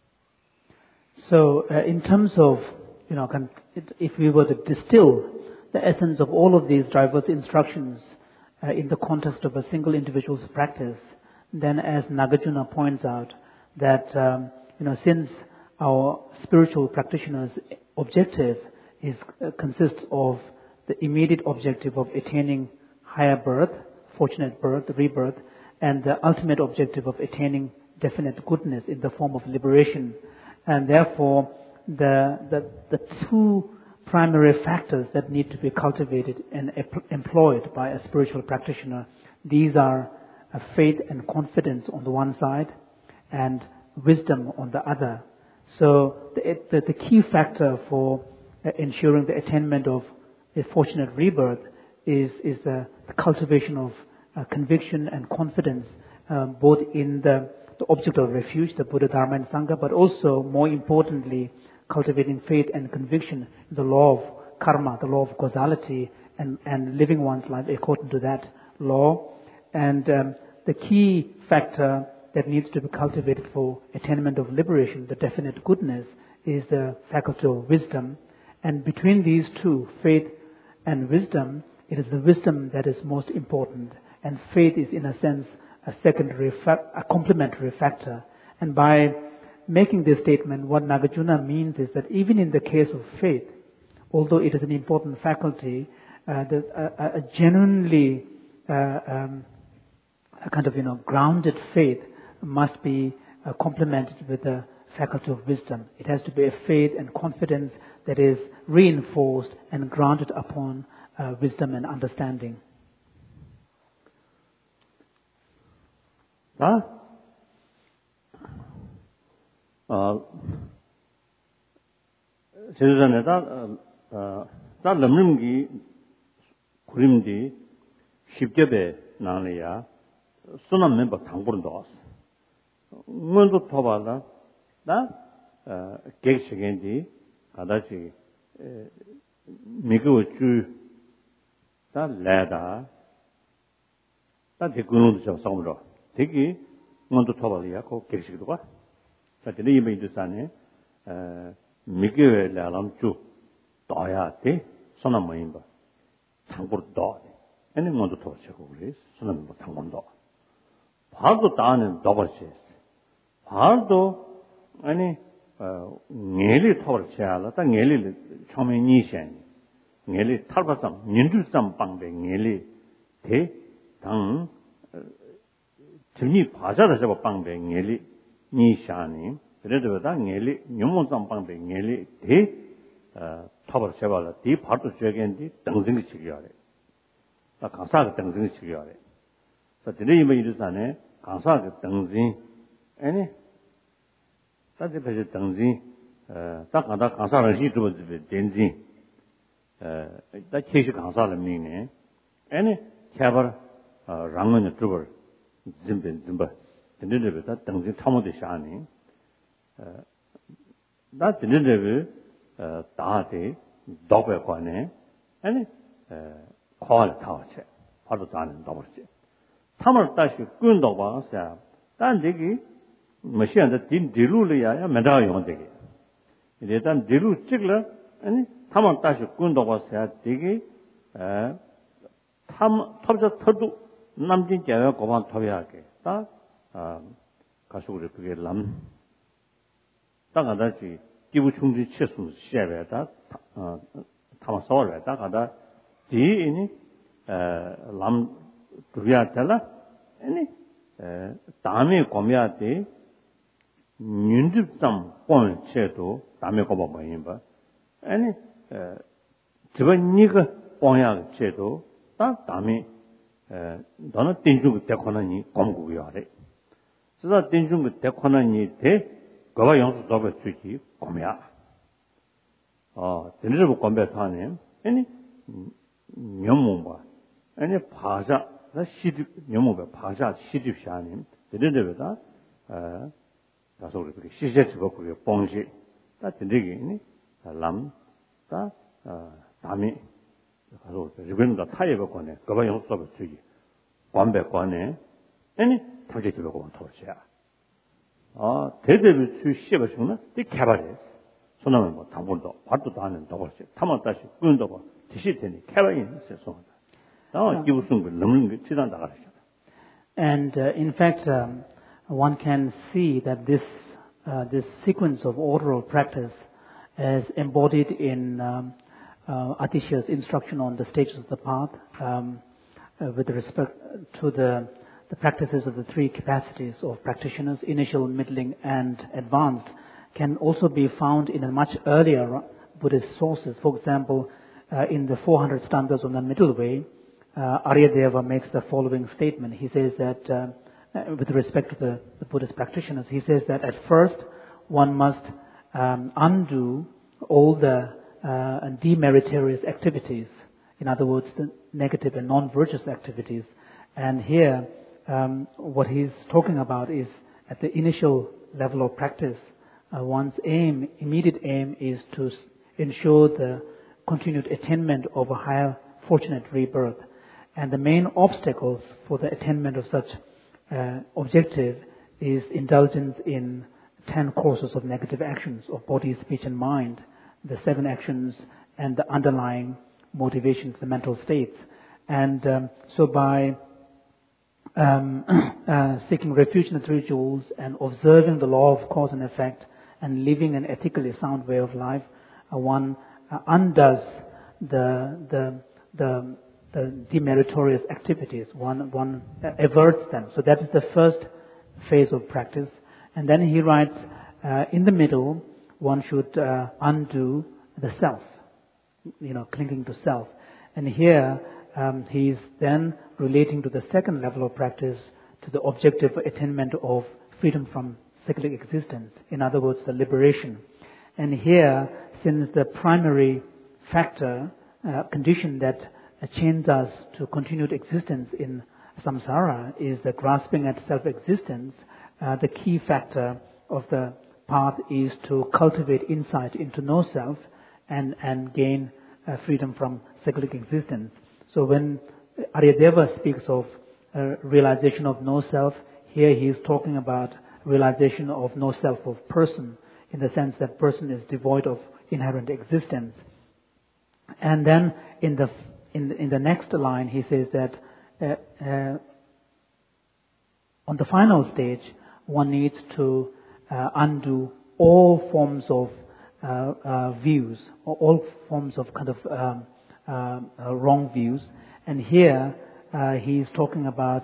Speaker 2: So, in terms of, if we were to distill the essence of all of these diverse instructions in the context of a single individual's practice, then as Nagarjuna points out, that, since our spiritual practitioner's objective consists of the immediate objective of attaining higher birth, fortunate birth, rebirth, and the ultimate objective of attaining definite goodness in the form of liberation. And therefore, the two primary factors that need to be cultivated and employed by a spiritual practitioner, these are faith and confidence on the one side, and wisdom on the other. So the key factor for ensuring the attainment of a fortunate rebirth is the cultivation of conviction and confidence, both in the object of refuge, the Buddha, Dharma and Sangha, but also, more importantly, cultivating faith and conviction in the law of karma, the law of causality, and living one's life according to that law. And the key factor that needs to be cultivated for attainment of liberation, the definite goodness, is the faculty of wisdom. And between these two, faith and wisdom, it is the wisdom that is most important. And faith is, in a sense, a secondary, a complementary factor. And by making this statement, what Nagarjuna means is that even in the case of faith, although it is an important faculty, a genuinely a kind of grounded faith must be complemented with the faculty of wisdom. It has to be a faith and confidence that is reinforced and grounded upon wisdom and understanding.
Speaker 1: 제전에 다 럼림기 구림디 십계배 나느야 수남 멤버 당부는 넣었어. 먼저 토발라 나 계획식인지 가다시 미국 주 다 레다 다 대군도 좀 상으로 되게 먼저 터발이야 그 계식도 봐. 자, 근데 이번 이들산에 미국의 라람 주 떠야 돼. 손아 모임 봐. 상부로 떠. 아니 먼저 터치고 그래. 손아 뭐 당번도. 바도 따는 더버시. 바도 아니 녜리 터를 쳐야라. 딱 녜리 처음에 니션. 녜리 탈바상 민주성 방배 녜리 대당 증이 바자다 잡아 방배 녜리 니샤니 그래도 다 녜리 뇽몬성 방배 녜리 대 터를 잡아라. 디 바도 저겐디 등등이 치기하래. 다 강사가 등등이 치기하래. 자, 드네 이번 이르산에 강사가 등진 아니 다들 배제 등진 딱 가다 강사를 시주버 된진 다 계시 강사를 미네 아니 개발 랑은 주버 짐벤 짐바 드네르다 등진 참모대 샤니 나 드네르 다데 도베 관에 아니 콜 타워체 바로 다는 도버지 他们大学滚到吧是但这个没现在地路了呀没得用这个你但地路这个了他们大学滚到吧是这个他们特别特남진 제가 고만 토비하게 다 가수를 그게 남 땅가다지 기부 충지 최소 시에다 타마 서울에다 가다 디니 남 그야텔라 아니 다음에 고미한테 윤집점 본체도 다음에 고마 뭐인 봐 아니 저번 니가 본약 제도 다 다음에 너는 땡중 대권하니 공국이야래 그래서 땡중 대권하니 대 그가 영수 접을 주기 고미야 전체적으로 공부하네 아니 명문과 아니 파자 나 시집 명목에 파자 시집 샤님 되는데보다 가서 우리 그 시제적으로 그게 봉시 다 되게니 람다 다음에 가서 주변도 타이가 거네 그거 영수도 주기 관배 관에 아니 프로젝트로 통해서야 대대비 수 시험을 이 개발해 손하면 뭐 당분도 받도 하는 더 벌써 타만 다시 끊도 뭐 지시 되니 개발이 있어서
Speaker 2: And in fact, one can see that this sequence of oral practice is embodied in Atisha's instruction on the stages of the path with respect to the practices of the three capacities of practitioners, initial, middling, and advanced, can also be found in a much earlier Buddhist sources. For example, in the 400 stanzas on the middle way, Aryadeva makes the following statement. He says that, with respect to the Buddhist practitioners, he says that at first one must undo all the demeritorious activities. In other words, the negative and non-virtuous activities. And here, what he's talking about is at the initial level of practice, one's immediate aim is to ensure the continued attainment of a higher fortunate rebirth. And the main obstacles for the attainment of such objective is indulgence in 10 courses of negative actions of body, speech and mind, the 7 actions and the underlying motivations, the mental states. And so by seeking refuge in the three jewels and observing the law of cause and effect and living an ethically sound way of life, one undoes the demeritorious activities. One averts them. So that is the first phase of practice. And then he writes, in the middle, one should undo the self, clinging to self. And here he's then relating to the second level of practice, to the objective attainment of freedom from cyclic existence. In other words, the liberation. And here, since the primary factor, condition that chains us to continued existence in samsara is the grasping at self-existence, the key factor of the path is to cultivate insight into no self and gain freedom from cyclic existence. So when Aryadeva speaks of realization of no self, here he is talking about realization of no self of person, in the sense that person is devoid of inherent existence. And then in the next line he says that on the final stage one needs to undo all forms of views, or all forms of kind of wrong views. And here he is talking about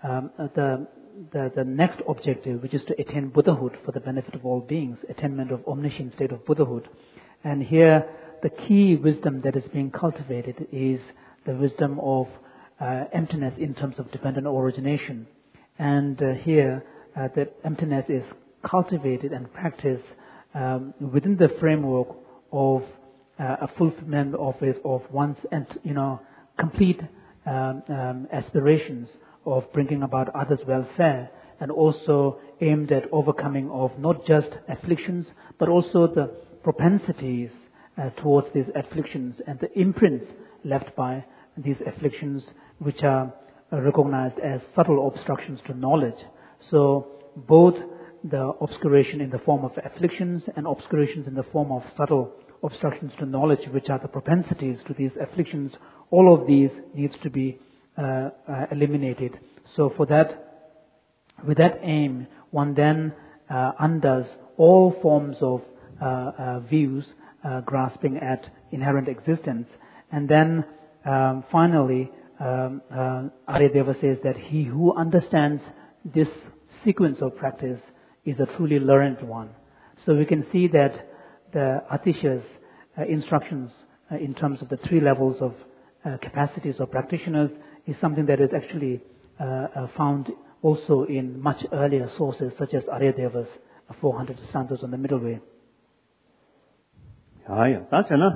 Speaker 2: the next objective, which is to attain Buddhahood for the benefit of all beings, attainment of omniscient state of Buddhahood. And here the key wisdom that is being cultivated is the wisdom of emptiness in terms of dependent origination. And here the emptiness is cultivated and practiced within the framework of a fulfillment of one's complete aspirations of bringing about others' welfare, and also aimed at overcoming of not just afflictions but also the propensities towards these afflictions and the imprints left by these afflictions, which are recognized as subtle obstructions to knowledge. So both the obscuration in the form of afflictions and obscurations in the form of subtle obstructions to knowledge, which are the propensities to these afflictions, all of these needs to be eliminated. So for that, with that aim, one then undoes all forms of views grasping at inherent existence. And then finally, Aryadeva says that he who understands this sequence of practice is a truly learned one. So we can see that the Atisha's instructions in terms of the three levels of capacities of practitioners is something that is actually found also in much earlier sources, such as Aryadeva's 400 stanzas on the middle way.
Speaker 1: that's enough.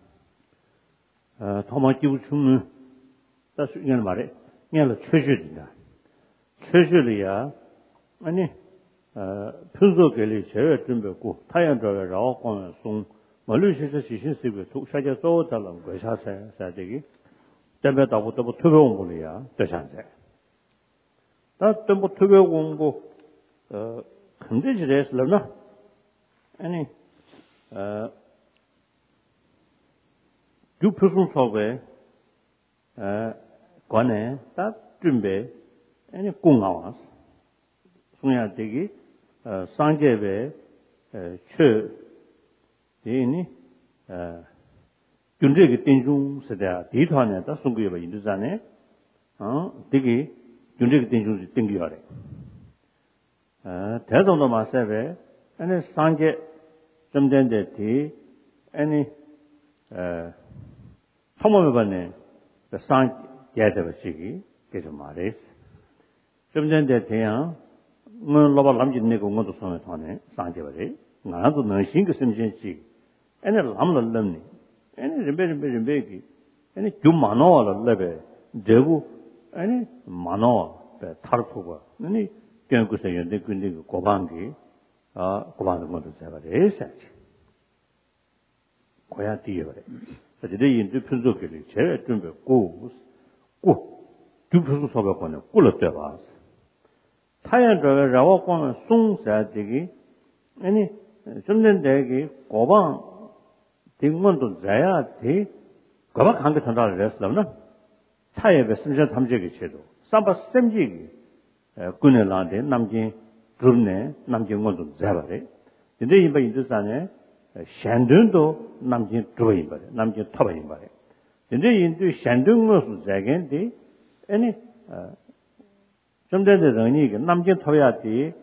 Speaker 1: Thomas Gibuchung, that's again about it. Nearly treasure. Treasure, any Puzo Geli, Cherry Timberco, Tayan Driver, Raw Song, Malusia Shishin Sibu, took Shaja So, Talam, Gresha Sadigi, Debet of Double Tubo Mulia, the Shanse. That Double Tubo won't go conditions, Luna. Any do person survey, Gone, that Jumbe, any Kung hours. Sunya Digi, Sangebe, Che, Dini, Jundrig Tinjung, Seda, Ditone, that's Sungiva in the Zane, Digi, Jundrig Tinjung Tingiore. Tezon the Maseve, any Sange, Jumden Tea, any Tomobane, the Sang Yadava Shigi, get a maris. Jumden Tea. Loba Lamjin Nego Moto Sonatone, Sanjavare, Nanato Nansing Simjensi, and a Lamla Lemni, and a very big, any Jumano leve, Devu, any Mano, the Tarpova, any Gangusayan, the Gundi Kobangi, Koban Moto Savare, such. Koyati, but the day in the Pizokili, Cherry Tumber goes, go, two persons of a corner, full of devas. 타연 저게 라고 보면 송사되기 아니 좀된 되기 고방 등문도 자야 돼 고방 한게 전달을 했으나 타협의 심지어 담적이 제도 삼바 셈지기 군에 나한테 남긴 그룹네 남긴 것도 자바래 근데 이봐 인도산에 샨든도 남긴 두어인 거래 남긴 터버인 거래 근데 인도 샨든 것을 자겐데 아니 좀 전에 남긴 토야지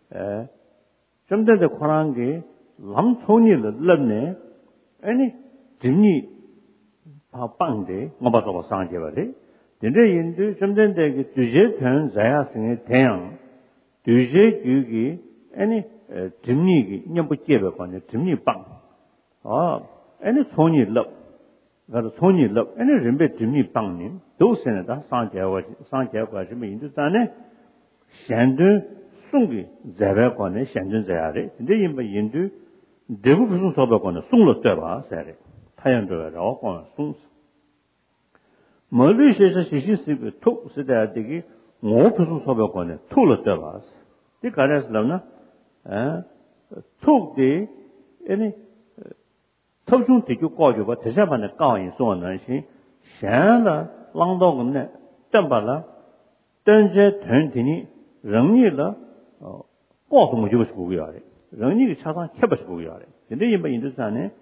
Speaker 1: 좀 전에 코란 게 남촌이를 럽네 아니 진이 바빵데 뭐봐도 상제 버리 근데 인도 좀 전에 그 주제 편 자야성의 대양 주제 규기 아니 진이기 녀부 제베 관에 진이 빵 아니 손이 럽 그래서 손이 럽 아니 림베 진이 빵님 도선에다 상제와 좀 인도산에 샨드 숭기 자베관에 샨드 자야래 근데 인바 인도 대부 무슨 소바관에 숭로 떠봐 사래 타연도라고 송스 멀리셔서 시시스고 톡 쓰다 되기 모프수 소벽권에 툴을 떠봐서 이 가래서나 톡디 아니 톱중 되게 꺼져봐 대사반에 까인 소원한시 샹라 랑도근네 덤발라 던제 된디니 렁니라 꼬도 못 주고 보고요. 렁니가 차상 해버서 보고요. 근데 이 인도산에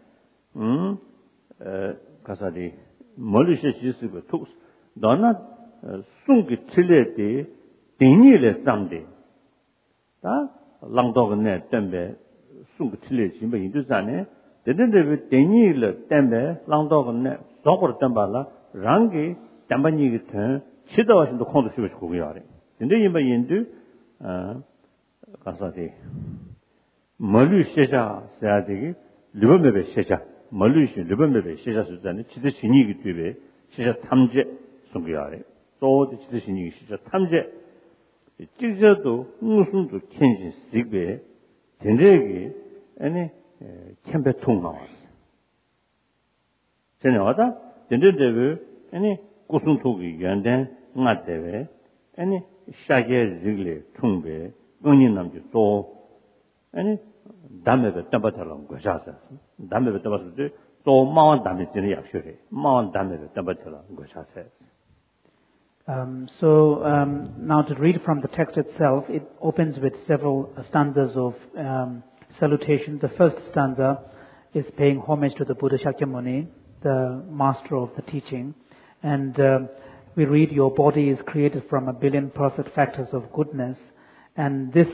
Speaker 1: 가사디 멀리서 지스고 톡 너나 숨기 틀레데 딩니를 잠데 다 랑도근네 덤베 숨기 틀레지 뭐 인도산에 데데데 딩니를 덤베 랑도근네 저거를 덤발라 랑기 담반이 같은 치다와신도 콘도 쓰고 보고요. 근데 이 인도 가사디 멀리셔자 사야되기 르범베베 셔자 멀리시 르범베베 셔자 수단에 지대 신이기 뒤에 셔자 탐제 송기하래 또 지대 신이기 셔자 탐제 찌저도 무슨도 ken신 시베 된대기 아니 캠베 통나왔어 전에와다 된대데베 아니 고순토기 연된 나데베 아니 샤게 지글레 통베 응인 남주 또 아니 담에도 담바탈랑 거자서 담에도 담바서 또 마원 담에 지는 약속해 마원 담에도 담바탈랑 거자서
Speaker 2: Now to read from the text itself, it opens with several stanzas of salutation. The first stanza is paying homage to the Buddha Shakyamuni, the master of the teaching. And we read, your body is created from 1 billion perfect factors of goodness. And this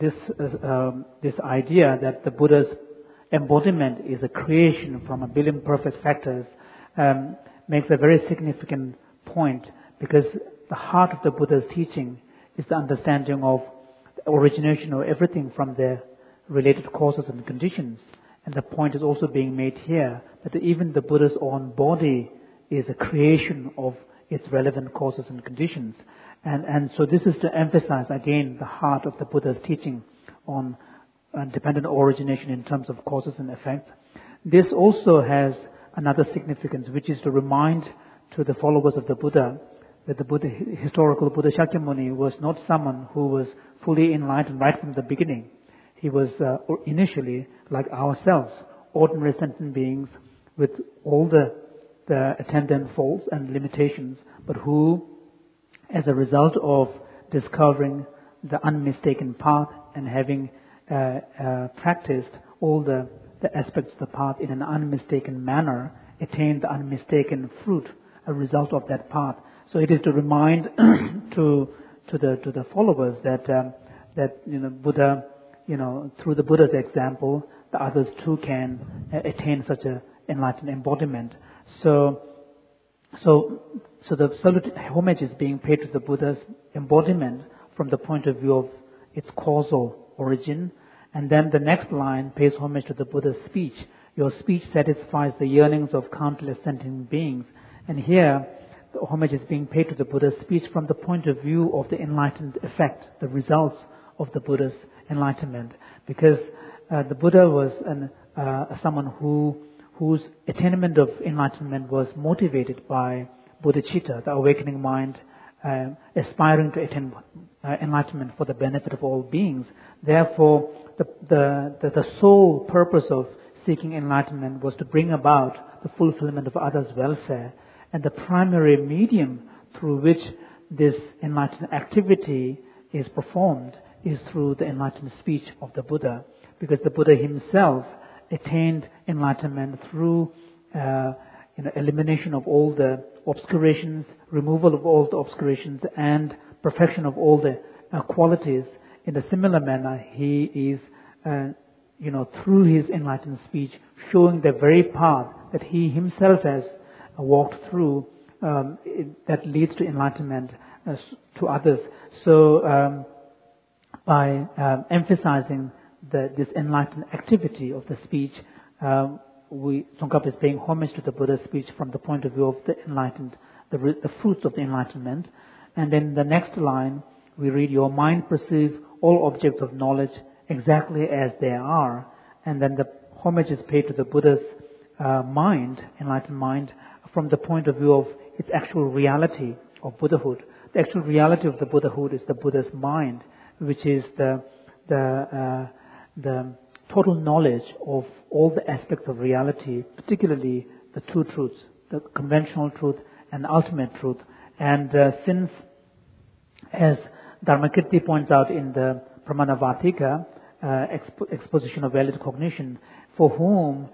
Speaker 2: idea that the Buddha's embodiment is a creation from 1 billion perfect factors makes a very significant point, because the heart of the Buddha's teaching is the understanding of the origination of everything from the related causes and conditions. And the point is also being made here that even the Buddha's own body is a creation of its relevant causes and conditions. And so this is to emphasize again the heart of the Buddha's teaching on dependent origination in terms of causes and effects. This also has another significance, which is to remind to the followers of the Buddha that the historical Buddha Shakyamuni was not someone who was fully enlightened right from the beginning. He was initially, like ourselves, ordinary sentient beings with all the attendant faults and limitations, but who, as a result of discovering the unmistaken path and having practiced all the aspects of the path in an unmistaken manner, attained the unmistaken fruit, a result of that path. So it is to remind to the followers that Buddha, through the Buddha's example, the others too can attain such a enlightened embodiment. So the homage is being paid to the Buddha's embodiment from the point of view of its causal origin. And then the next line pays homage to the Buddha's speech. Your speech satisfies the yearnings of countless sentient beings. And here, the homage is being paid to the Buddha's speech from the point of view of the enlightened effect, the results of the Buddha's enlightenment. Because the Buddha was someone whose attainment of enlightenment was motivated by bodhicitta, the awakening mind, aspiring to attain enlightenment for the benefit of all beings. Therefore, the sole purpose of seeking enlightenment was to bring about the fulfillment of others' welfare. And the primary medium through which this enlightened activity is performed is through the enlightened speech of the Buddha. Because the Buddha himself attained enlightenment through elimination of all the obscurations, removal of all the obscurations, and perfection of all the qualities. In a similar manner, he is, through his enlightened speech, showing the very path that he himself has walked through that leads to enlightenment to others. So by emphasizing this enlightened activity of the speech, Tsongkhapa is paying homage to the Buddha's speech from the point of view of the enlightened, the fruits of the enlightenment. And then the next line, we read, your mind perceives all objects of knowledge exactly as they are. And then the homage is paid to the Buddha's mind, enlightened mind, from the point of view of its actual reality of Buddhahood. The actual reality of the Buddhahood is the Buddha's mind, which is the total knowledge of all the aspects of reality, particularly the two truths, the conventional truth and ultimate truth. And since, as Dharmakirti points out in the Pramanavartika, exposition of valid cognition, for whom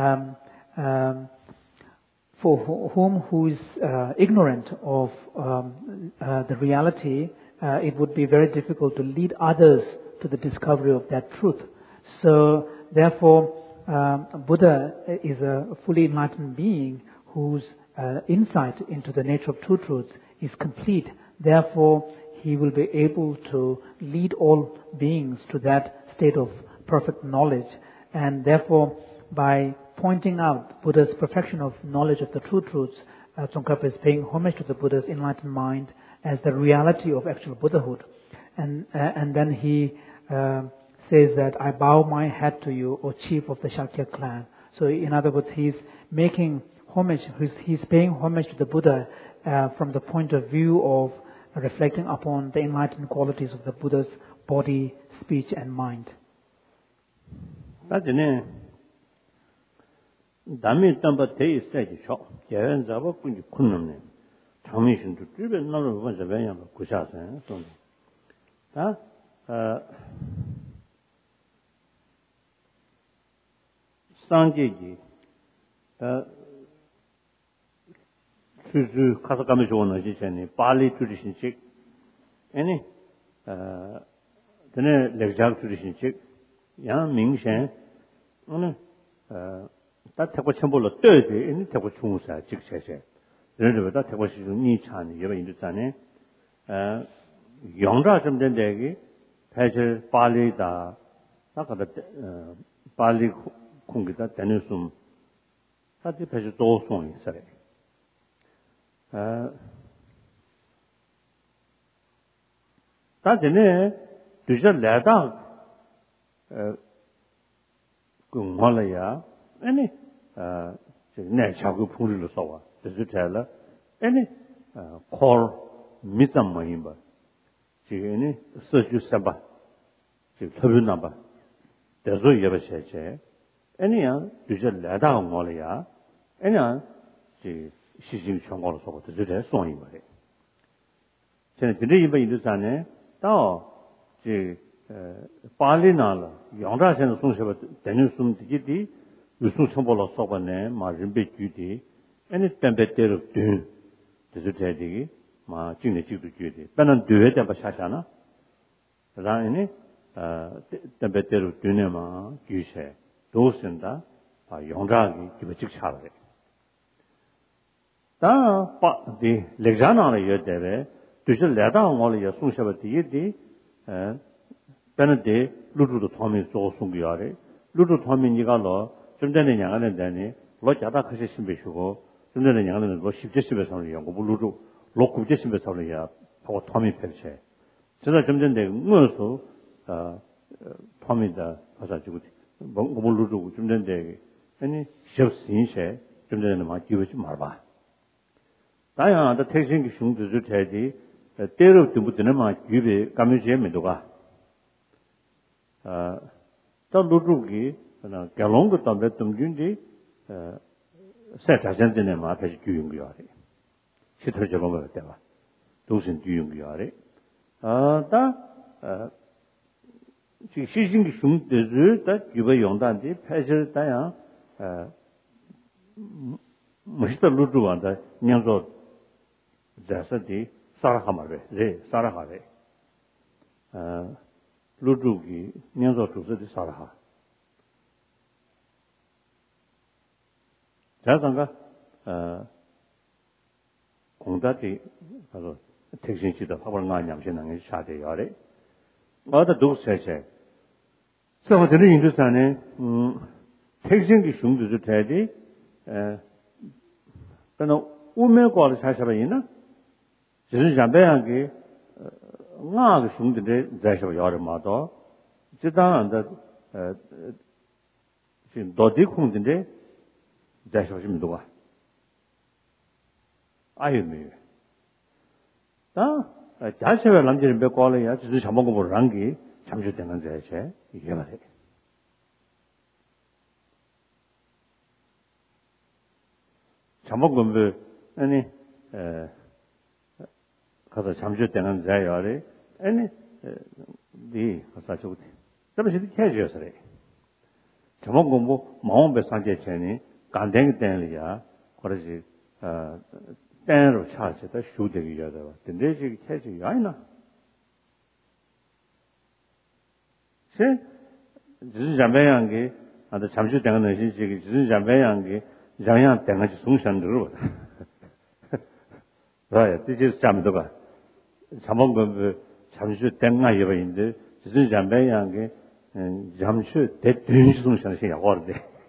Speaker 2: who is ignorant of the reality, it would be very difficult to lead others to the discovery of that truth. So, therefore, Buddha is a fully enlightened being whose insight into the nature of two truths is complete. Therefore, he will be able to lead all beings to that state of perfect knowledge. And therefore, by pointing out Buddha's perfection of knowledge of the true truths, Tsongkhapa is paying homage to the Buddha's enlightened mind as the reality of actual Buddhahood. And then he says that, I bow my head to you, O chief of the Shakya clan. So in other words, he's making homage, he's paying homage to the Buddha from the point of view of reflecting upon the enlightened qualities of the Buddha's body, speech and mind.
Speaker 1: 담이 담바 대 있어야지 저 개연 잡아 군지 군놈네 장미신도 주변 나로 먼저 왜냐면 구샤서요 좀 다 상계지 수수 가서 가면 좋은 어지 전에 빨리 줄이신식 아니 전에 렉장 줄이신식 양明显 오늘 다 태고 첨불로 떠야지 이 태고 중사 직세세 그러다 태고 시중 니찬이 여러 인도산에 영자 좀 된데기 배절 빨리다 나가다 빨리 공기다 되는 숨 사지 배절 도송이 있어요 다전에 뒤져 내다 그걸이야 아니 내 자꾸 풍리로 써와 그래서 잘라 아니 콜 미담 뭐임 봐 지금이 서주 삼바 지금 서변 봐 대소 여버셔제 아니야 뒤져 내다 걸이야 아니야 지 시중 총고로 써고 그래서 송이 말이야 저는 근데 이번 인도산에 또지 빨리나라 영자선의 송세가 되는 숨들이 유수 첨보로 써봤네 마진배 주디 아니 템베테로 든 그래서대기 마 진의 지도 주디 반은 되게 돼 봐샤잖아 그다음에 템베테로 드네마 주세 도선다 영자기 기본 직차래 다디 렉자나를 여대베 뒤서 내다 원래 송세가 되게 변한데 루루도 도움이 줘 송기야래 루루 도움이 니가로 좀 전에 양하는 데니 로자다 같이 신비시고 좀 전에 양하는 거 10제십에 사는 연구 루루 로쿠 제십에 사는 야 하고 도움이 펼쳐 제가 좀 전에 뭐서 도움이다 가지고 뭐 루루 좀 전에 아니 접신세 좀 전에 막 기회지 말봐 다양한 택신기 흉도 주태지 때로 때부터는 막 기회 감유지에 메도가 또 루루기 결론도 담배 tum준지 세타전전에 마페지 규용기야래 시터 접어먹을 때가 도신 규용기야래 지금 시신기 흉대를 다 규배 용단지 패실 다야 멋있다 루루한다 냥서 자서디 사라하마베 네 사라하베 루루기 냥서 두서디 사라하 자상가 공다디 가서 택신시도 화벌가 냠신앙에 샤대야래 어디 독세세 서버들은 인도산에 택신기 흉도도 돼야지 그러나 우매과를 사셔봐이나 지금 잠배하게 나가 흉도를 자셔봐 여름마다 지단한다 지금 너디 콩인데 在小心多啊，아유 네. 다 자세가 남들이 몇 걸어야 지도 잡은 거 보라는 게 잠시되는 자체 이게 말이에요. 잡은 거 아니 가서 잠시되는 자야래 아니 네 가서 저기 잠시 해줘서 그래. 잡은 거 마음 배상제 전에 간댕이 때리야 그러지 땡으로 차서다 쇼되기 여다. 근데 지금 체질이 아니나. 세 지금 잠배한 게 아주 잠시 되는 신식이 지금 잠배한 게 양양 땡아지 송산들로. 그래, 이제 잠도 봐. 잠은 그 잠시 땡아 여인데 지금 잠배한 게 잠시 대등시 송산이 야거데.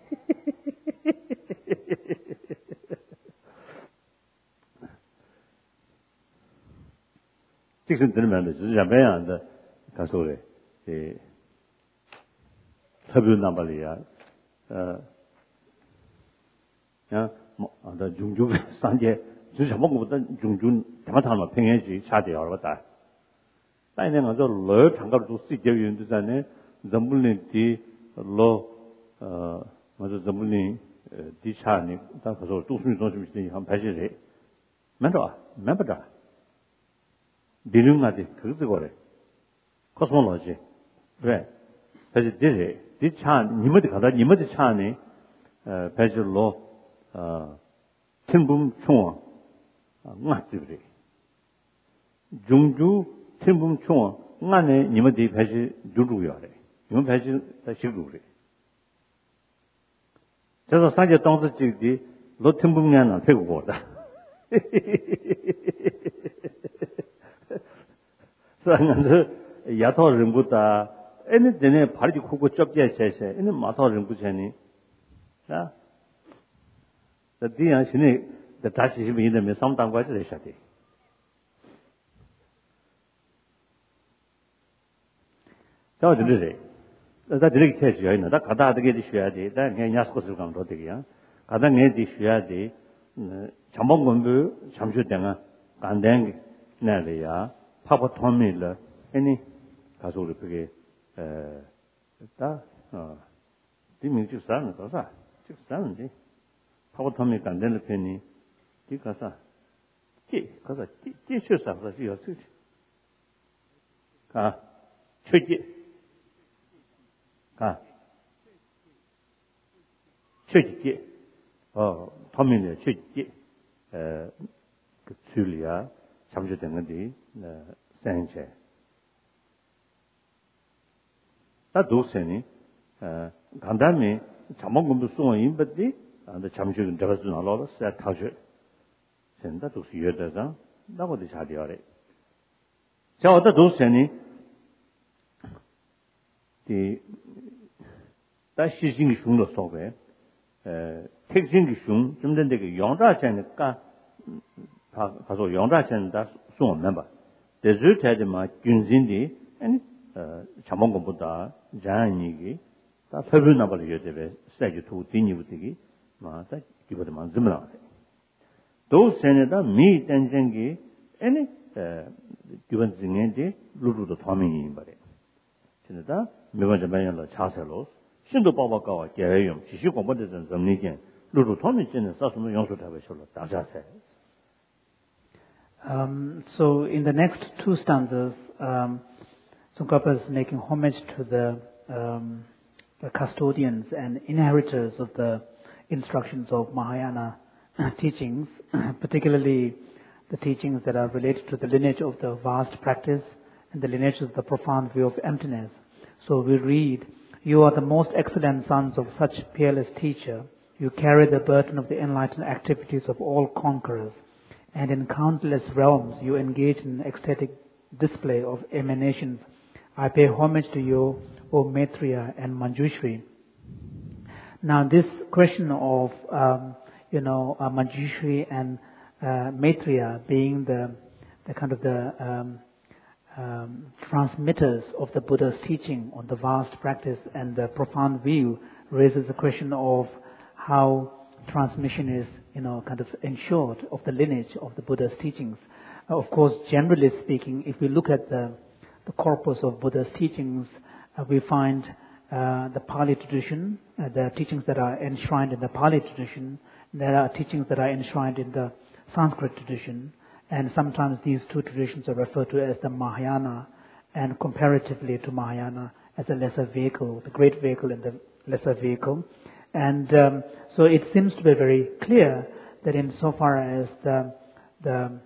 Speaker 1: 직선 들으면 진짜 잠배한다. 가서 그래. 예. 서뷰 남발이야. 야, 나 중중 산제 진짜 먹고 보다 중중 대마타만 평행지 차대요. 알았다. 나이는 가서 러 장갑도 쓰게 유인도잖아요. 전불린디 맞아 전불린 디차니 다 가서 도수미 도수미 한 발시래. 멤버다. 비능하지 그것도 그래. 코스모로지. 왜? 그래서 디차 니모디 가다 니모디 차니 배줄로 팀붐 총어 맞지 그래. 중주 팀붐 총어 안에 니모디 배지 주루요 그래. 이건 배지 다 시루 그래. 그래서 산제 동서 찍디 로 팀붐냐나 되고 보다. 그래서 야토름보다 애는 전에 발이 크고 좁게 세세 애는 마토름부전이 자 디야 신이 다시 힘이면 상담과지 되셔야 돼. 자 들으세요. 나 들으게 해줘야 있나? 나 가다 하게 되셔야 돼. 나 그냥 야스코스를 가면 어떻게야? 가다 내 되셔야 돼. 잠번 공부 잠시 동안 간댕 내려야 파고 통밀러 아니 가서 우리 그게 디민 직사는 거사 직사는데 파고 통밀 간댕을 편이 디가사 가서 디셔서 가서 요치 가 최지 가 최지 통밀의 최지 그 줄이야 잠시된 건데 센체 다 도세니 간단히 잠만금도 수원 인버디 안데 잠시는 잡아서 나라로 세 타주 센다 도시 여자가 나고도 자리하래 자 어디 도세니 이 다시 신기 흉로 속에 택신기 흉좀 된데게 영자전에 가서 영자전다 수원 멤버 데즈테드마 균진디 아니 잠만금보다 자니기 다 서변나버리 여대베 스타지 투 디니부티기 마다 기버만 즈므라 도세네다 미 땡쟁기 아니 기본 증인데 루루도 도민이 말해 진짜 매번 매년로 차세로 신도 바바가와 계획용 지시 공부되는 점리견 루루 도민진은 사스는 용서되고 싶어 다자세.
Speaker 2: So in the next two stanzas, Tsongkhapa is making homage to the custodians and inheritors of the instructions of Mahayana teachings, particularly the teachings that are related to the lineage of the vast practice and the lineage of the profound view of emptiness. So we read, "You are the most excellent sons of such peerless teacher. You carry the burden of the enlightened activities of all conquerors. And in countless realms you engage in ecstatic display of emanations. I pay homage to you, O Maitreya and Manjushri." Now this question of, Manjushri and Maitreya being the kind of the transmitters of the Buddha's teaching on the vast practice and the profound view raises the question of how transmission is, kind of ensured of the lineage of the Buddha's teachings. Of course, generally speaking, if we look at the corpus of Buddha's teachings, we find the Pali tradition, the teachings that are enshrined in the Pali tradition. There are teachings that are enshrined in the Sanskrit tradition, and sometimes these two traditions are referred to as the Mahayana, and comparatively to Mahayana as a lesser vehicle, the great vehicle and the lesser vehicle. And so it seems to be very clear that insofar as the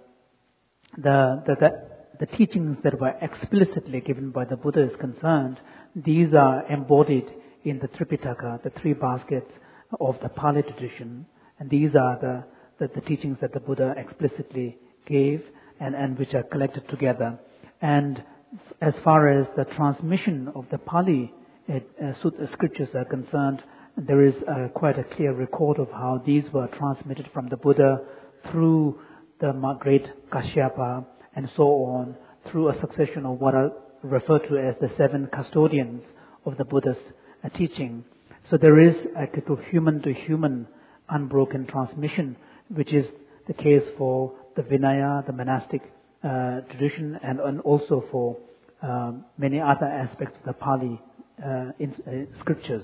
Speaker 2: teachings that were explicitly given by the Buddha is concerned, these are embodied in the Tripitaka, the three baskets of the Pali tradition, and these are the teachings that the Buddha explicitly gave and which are collected together. And as far as the transmission of the Pali scriptures are concerned, there is quite a clear record of how these were transmitted from the Buddha through the great Kashyapa and so on, through a succession of what are referred to as the 7 custodians of the Buddha's teaching. So there is a kind of human-to-human unbroken transmission, which is the case for the Vinaya, the monastic tradition, and also for many other aspects of the Pali scriptures.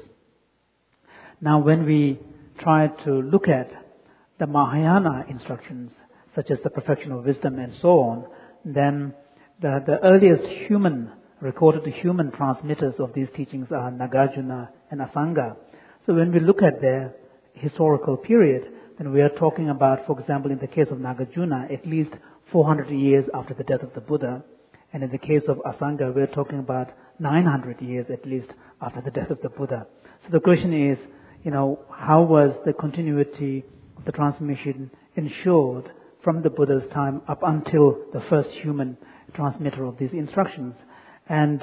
Speaker 2: Now, when we try to look at the Mahayana instructions, such as the perfection of wisdom and so on, then the earliest recorded human transmitters of these teachings are Nagarjuna and Asanga. So when we look at their historical period, then we are talking about, for example, in the case of Nagarjuna, at least 400 years after the death of the Buddha. And in the case of Asanga, we are talking about 900 years at least after the death of the Buddha. So the question is, how was the continuity of the transmission ensured from the Buddha's time up until the first human transmitter of these instructions? And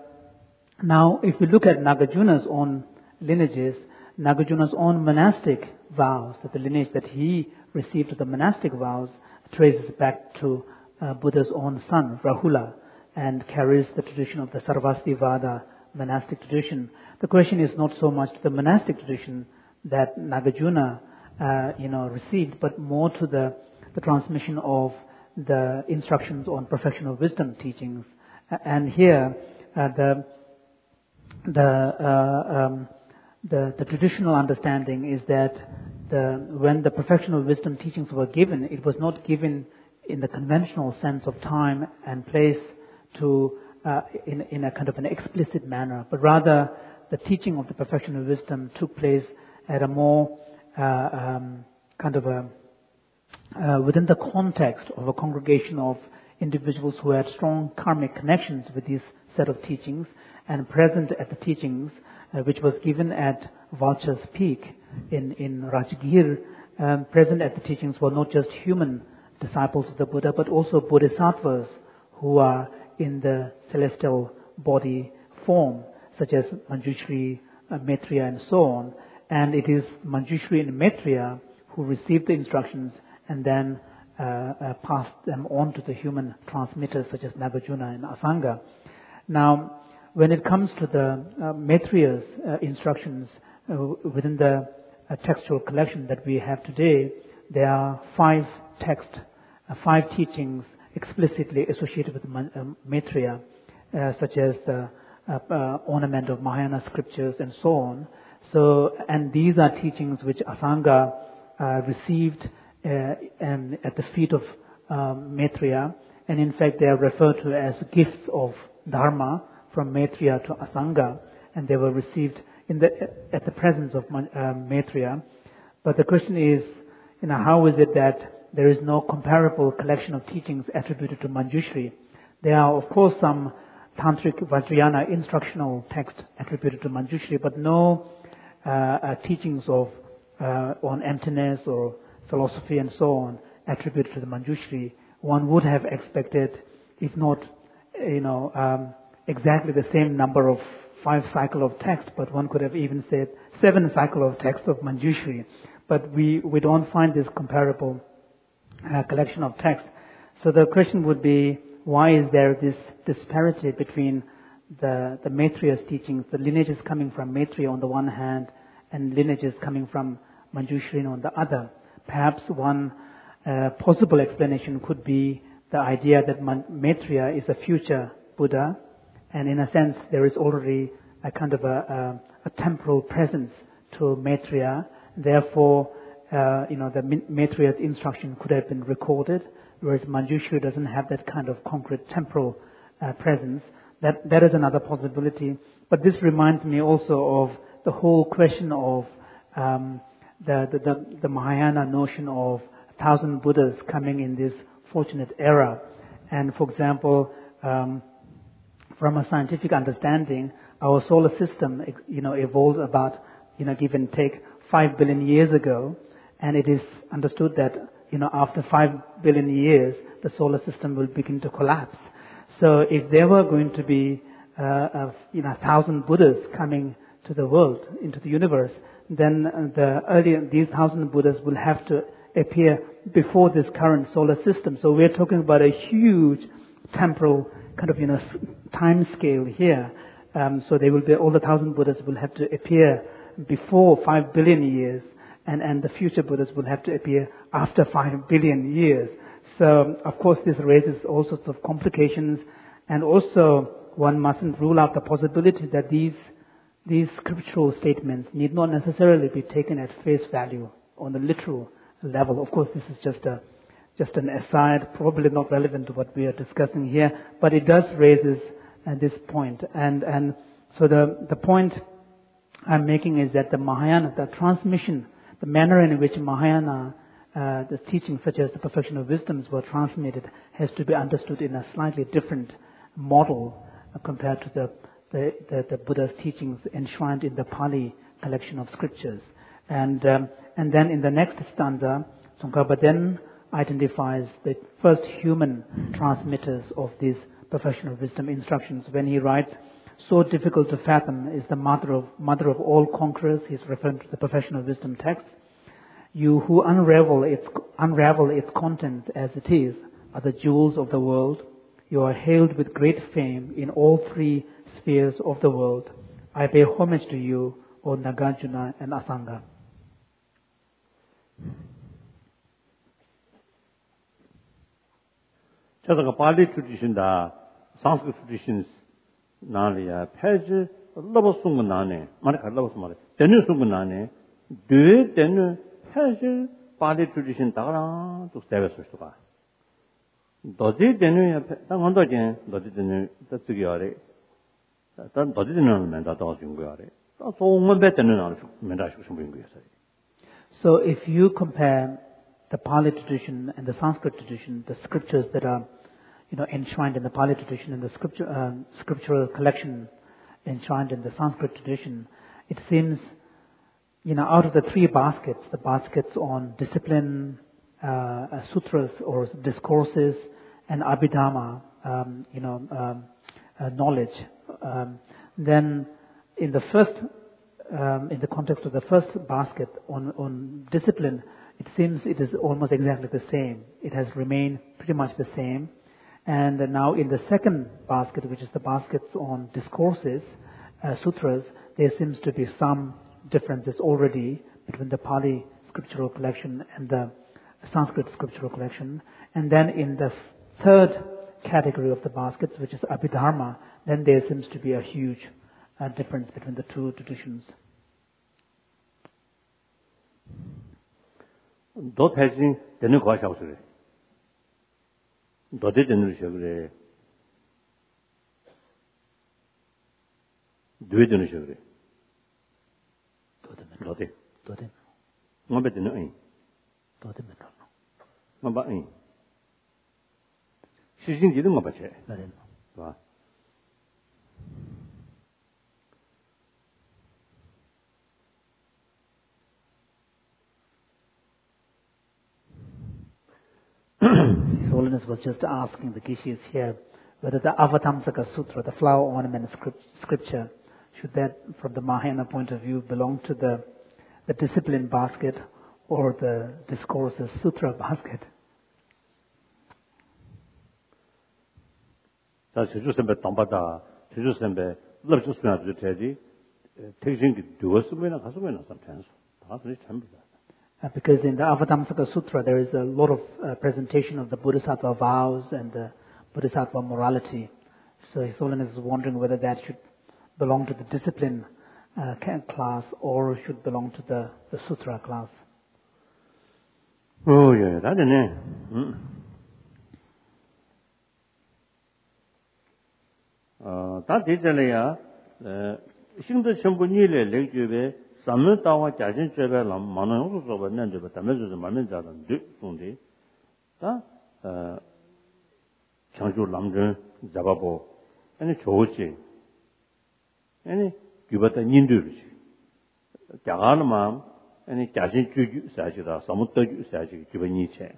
Speaker 2: now, if we look at Nagarjuna's own lineages, Nagarjuna's own monastic vows, that the lineage that he received of the monastic vows traces back to Buddha's own son, Rahula, and carries the tradition of the Sarvastivada monastic tradition. The question is not so much the monastic tradition that Nagarjuna, received, but more to the transmission of the instructions on perfection of wisdom teachings. And here, the traditional understanding is that when the perfection of wisdom teachings were given, it was not given in the conventional sense of time and place in a kind of an explicit manner, but rather the teaching of the perfection of wisdom took place at a more within the context of a congregation of individuals who had strong karmic connections with this set of teachings, and present at the teachings, which was given at Vulture's Peak in Rajgir. Present at the teachings were not just human disciples of the Buddha, but also bodhisattvas who are in the celestial body form, such as Manjushri, Maitreya, and so on. And it is Manjushri and Maitreya who received the instructions and then passed them on to the human transmitters, such as Nagarjuna and Asanga. Now, when it comes to the Maitreya's instructions within the textual collection that we have today, there are 5 teachings explicitly associated with Maitreya, such as the ornament of Mahayana scriptures and so on. And these are teachings which Asanga received at the feet of Maitreya, and in fact they are referred to as gifts of Dharma from Maitreya to Asanga, and they were received at the presence of Maitreya. But the question is, how is it that there is no comparable collection of teachings attributed to Manjushri? There are, of course, some Tantric Vajrayana instructional text attributed to Manjushri, but no teachings on emptiness or philosophy and so on attributed to the Manjushri. One would have expected, if not, exactly the same number of 5 cycle of text, but one could have even said 7 cycle of text of Manjushri. But we don't find this comparable collection of text. So the question would be, why is there this disparity between the Maitreya's teachings, the lineages coming from Maitreya on the one hand, and lineages coming from Manjushri on the other. Perhaps one possible explanation could be the idea that Maitreya is a future Buddha, and in a sense there is already a kind of a temporal presence to Maitreya. Therefore, the Maitreya's instruction could have been recorded, whereas Manjushri doesn't have that kind of concrete temporal presence. That is another possibility. But this reminds me also of the whole question of the Mahayana notion of 1,000 Buddhas coming in this fortunate era. And for example, from a scientific understanding, our solar system, evolved about, give and take 5 billion years ago, and it is understood that, after 5 billion years, the solar system will begin to collapse. So if there were going to be, 1,000 Buddhas coming to the world, into the universe, then these 1,000 Buddhas will have to appear before this current solar system. So we're talking about a huge temporal kind of, time scale here. So they will be, all the 1,000 Buddhas will have to appear before 5 billion years, and the future Buddhas will have to appear after 5 billion years. So, of course, this raises all sorts of complications, and also one mustn't rule out the possibility that these scriptural statements need not necessarily be taken at face value on the literal level. Of course, this is just an aside, probably not relevant to what we are discussing here, but it does raises this point. And so the point I'm making is that the Mahayana, the transmission, the manner in which Mahayana, the teachings such as the perfection of wisdoms were transmitted, has to be understood in a slightly different model compared to the Buddha's teachings enshrined in the Pali collection of scriptures. And then in the next stanza, Tsongkhapa then identifies the first human transmitters of these perfection of wisdom instructions when he writes, "So difficult to fathom is the mother of all conquerors." He's referring to the perfection of wisdom text. "You who unravel its contents as it is are the jewels of the world. You are hailed with great fame in all three spheres of the world. I pay homage to you, O Nagarjuna and Asanga."
Speaker 1: 저도 발리 tradition다, Sanskrit traditions 나리야, 패지 러버 숨은 나네, 말에 갈라고 말해. 되는 숨은 나네. 되는 패지 발리 tradition 다라 또 대외서 수가. 너지 되는 당원도진 너지 되는 뜻이 아래. 단 너지 되는 면다 더 준 거야 아래. 또 소문 배되는 안 면다 싶은 거예요.
Speaker 2: So if you compare the Pali tradition and the Sanskrit tradition, the scriptures that are, enshrined in the Pali tradition and the scriptural collection enshrined in the Sanskrit tradition, it seems, out of the three baskets, the baskets on discipline, sutras or discourses, and Abhidharma, knowledge, then in the first, in the context of the first basket on discipline, it seems it is almost exactly the same. It has remained pretty much the same. And now in the second basket, which is the baskets on discourses, sutras, there seems to be some differences already between the Pali scriptural collection and the Sanskrit scriptural collection. And then in the third category of the baskets, which is Abhidharma, then there seems to be a huge difference between the two traditions.
Speaker 1: 너 대신 되는 거 하셔 그래. 너 되는 거 그래. 뇌 되는 거 그래. 너 돼. 뭐 되는 거.
Speaker 2: 너 되는 거.
Speaker 1: 뭐 봐. 시신 지는 거 봐체. 봐.
Speaker 2: His Holiness was just asking the Gishis here whether the Avatamsaka Sutra, the flower ornament scripture, should that, from the Mahayana point of view, belong to the discipline basket or the discourses sutra basket?
Speaker 1: 자, 제주선배 담바다, 제주선배 럽주스나 주제지, 택신기 두었으면 가서면 sometimes 다 그렇게 참니다.
Speaker 2: because in the Avatamsaka Sutra there is a lot of presentation of the Bodhisattva vows and the Bodhisattva morality. So His Holiness is wondering whether that should belong to the discipline class or should belong to the Sutra class.
Speaker 1: Oh, yeah, that's it. 다 되잖아요. 신도 전부니래 렉주베 삼문다와 자신죄배 많은 것도 봤는데 담에서 많은 자는 동데 다 창조 남전 잡아보 아니 좋지 아니 기버다 인도르지 자가는 마음 아니 자신죄 사실다 삼문도 사실 기본이체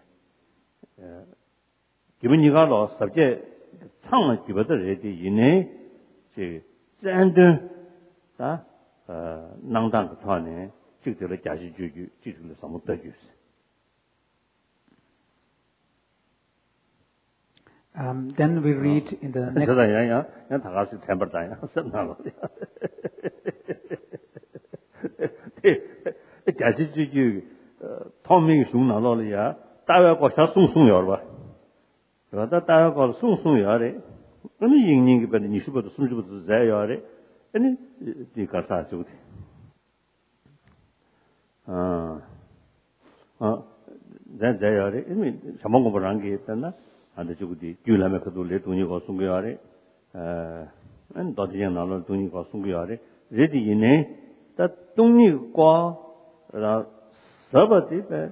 Speaker 1: 기본이가로 sabje 창을 기버다 레디 이내 제 짠든 다 낭단도 토하네 직들의 자신주의 지식을 삼문도 주스
Speaker 2: Then we read in the next.
Speaker 1: 안데 저기 규라메 그돌레 돈이 거 숨겨야래 안 더디야 나는 돈이 거 숨겨야래 레디 이네 다 돈이 거라 서버디베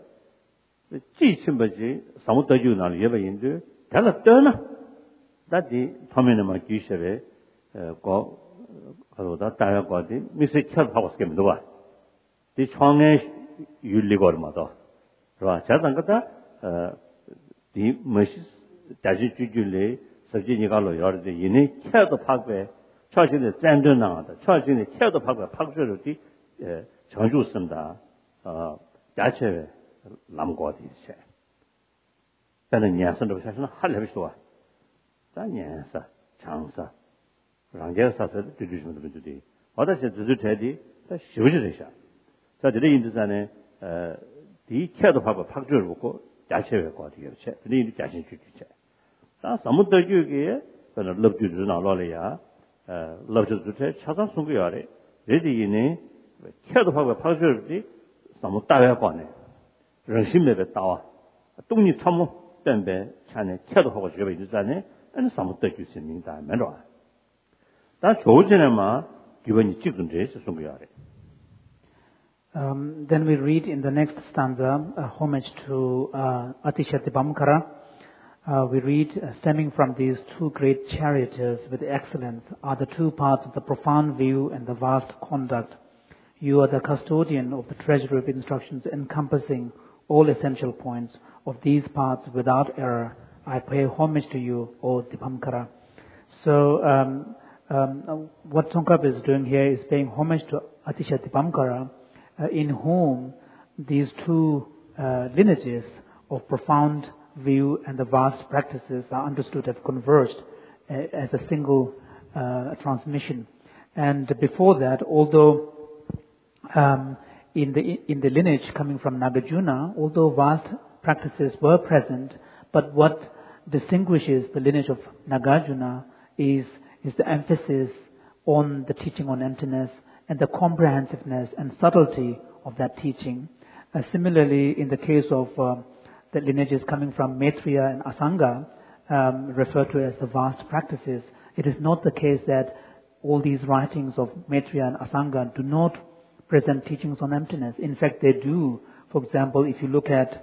Speaker 1: 지침버지 사무더주 나는 예배인데 달라 떠나 다디 터미네마 기셔베 거 그러다 다야거디 미세 켜하고 스케면도 봐. 이 총에 윤리거마다. 그봐. 자상가다 디 머시 다시 주줄래 서진이가로 여러데 이네 켜도 파괴 처신의 짠든 나가다 처신의 켜도 파괴 파괴로디 전주습니다 야채 남고디세 저는 녀선도 사실은 할래비 좋아 짠녀사 장사 랑제사서 주주시면 되지 어다시 주주태디 쉬우지셔 저들이 인도산에 디 켜도 파괴 파괴를 먹고 야채를 거디게체 근데 자신 주주체 다 사무도주게 그는 럽주르나 나로래야 럽주르체 차상 송구야래 레디이네 켜도 파괴 파괴를 사무 따야 거네 정신매에 따와 동리 참모 때문에 차네 켜도 하고 집에 있잖아요 아니 사무도주시 민다 맨로 다 조전에마 기본이 찍은데 송구야래
Speaker 2: Then we read in the next stanza, homage to Atisha Dibamkara. We read, stemming from these two great charioteers with excellence are the two parts of the profound view and the vast conduct. You are the custodian of the treasury of instructions encompassing all essential points of these parts without error. I pay homage to you, O Dibamkara. So, what Tsongkhapa is doing here is paying homage to Atisha Dibamkara, in whom these two lineages of profound view and the vast practices are understood have converged as a single transmission. And before that, although in the lineage coming from Nagarjuna, although vast practices were present, but what distinguishes the lineage of Nagarjuna is the emphasis on the teaching on emptiness and the comprehensiveness and subtlety of that teaching. Similarly, in the case of the lineages coming from Maitreya and Asanga, referred to as the vast practices, it is not the case that all these writings of Maitreya and Asanga do not present teachings on emptiness. In fact, they do. For example, if you look at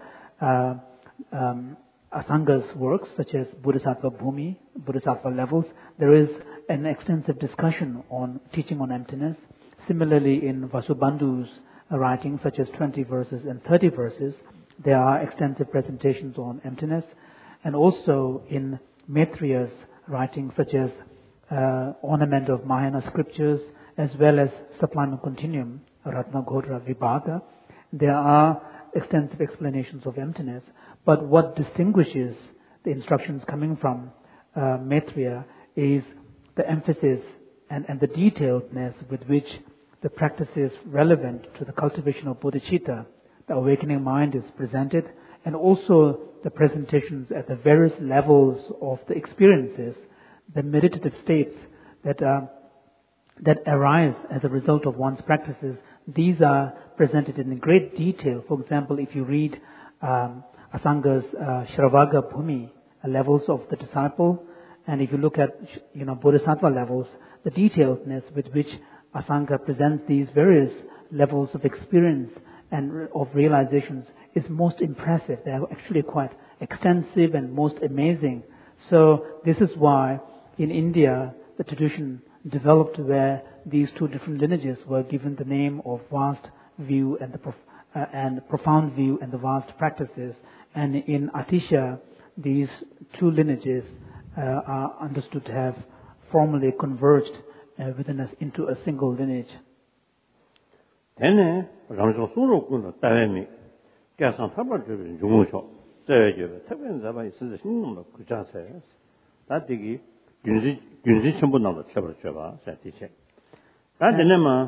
Speaker 2: Asanga's works, such as Bodhisattva Bhumi, Bodhisattva levels, there is an extensive discussion on teaching on emptiness. Similarly, in Vasubandhu's writings, such as 20 verses and 30 verses, there are extensive presentations on emptiness. And also in Maitreya's writings, such as Ornament of Mahayana Scriptures, as well as Sublime and Continuum, Ratnagodra Vibhaga, there are extensive explanations of emptiness. But what distinguishes the instructions coming from Maitreya is the emphasis and the detailedness with which the practices relevant to the cultivation of bodhicitta the awakening mind is presented, and also the presentations at the various levels of the experiences, the meditative states that arise as a result of one's practices. These are presented in great detail. For example, if you read Asanga's Shravagga Bhumi, levels of the disciple, and if you look at Bodhisattva levels, the detailedness with which Asanga presents these various levels of experience and of realizations is most impressive. They are actually quite extensive and most amazing. So this is why in India the tradition developed where these two different lineages were given the name of vast view and profound view and the vast practices. And in Atisha, these two lineages are understood to have formally converged into a single lineage.
Speaker 1: Then, Ramjo Suro Kun, Tavemi, Gasan Tabajo, Jumucho, Sergio, Tavan Zaba is the Sinum of Kujas, that digi, Junzi Chumbuna, the Chabar Chava, said he said. That the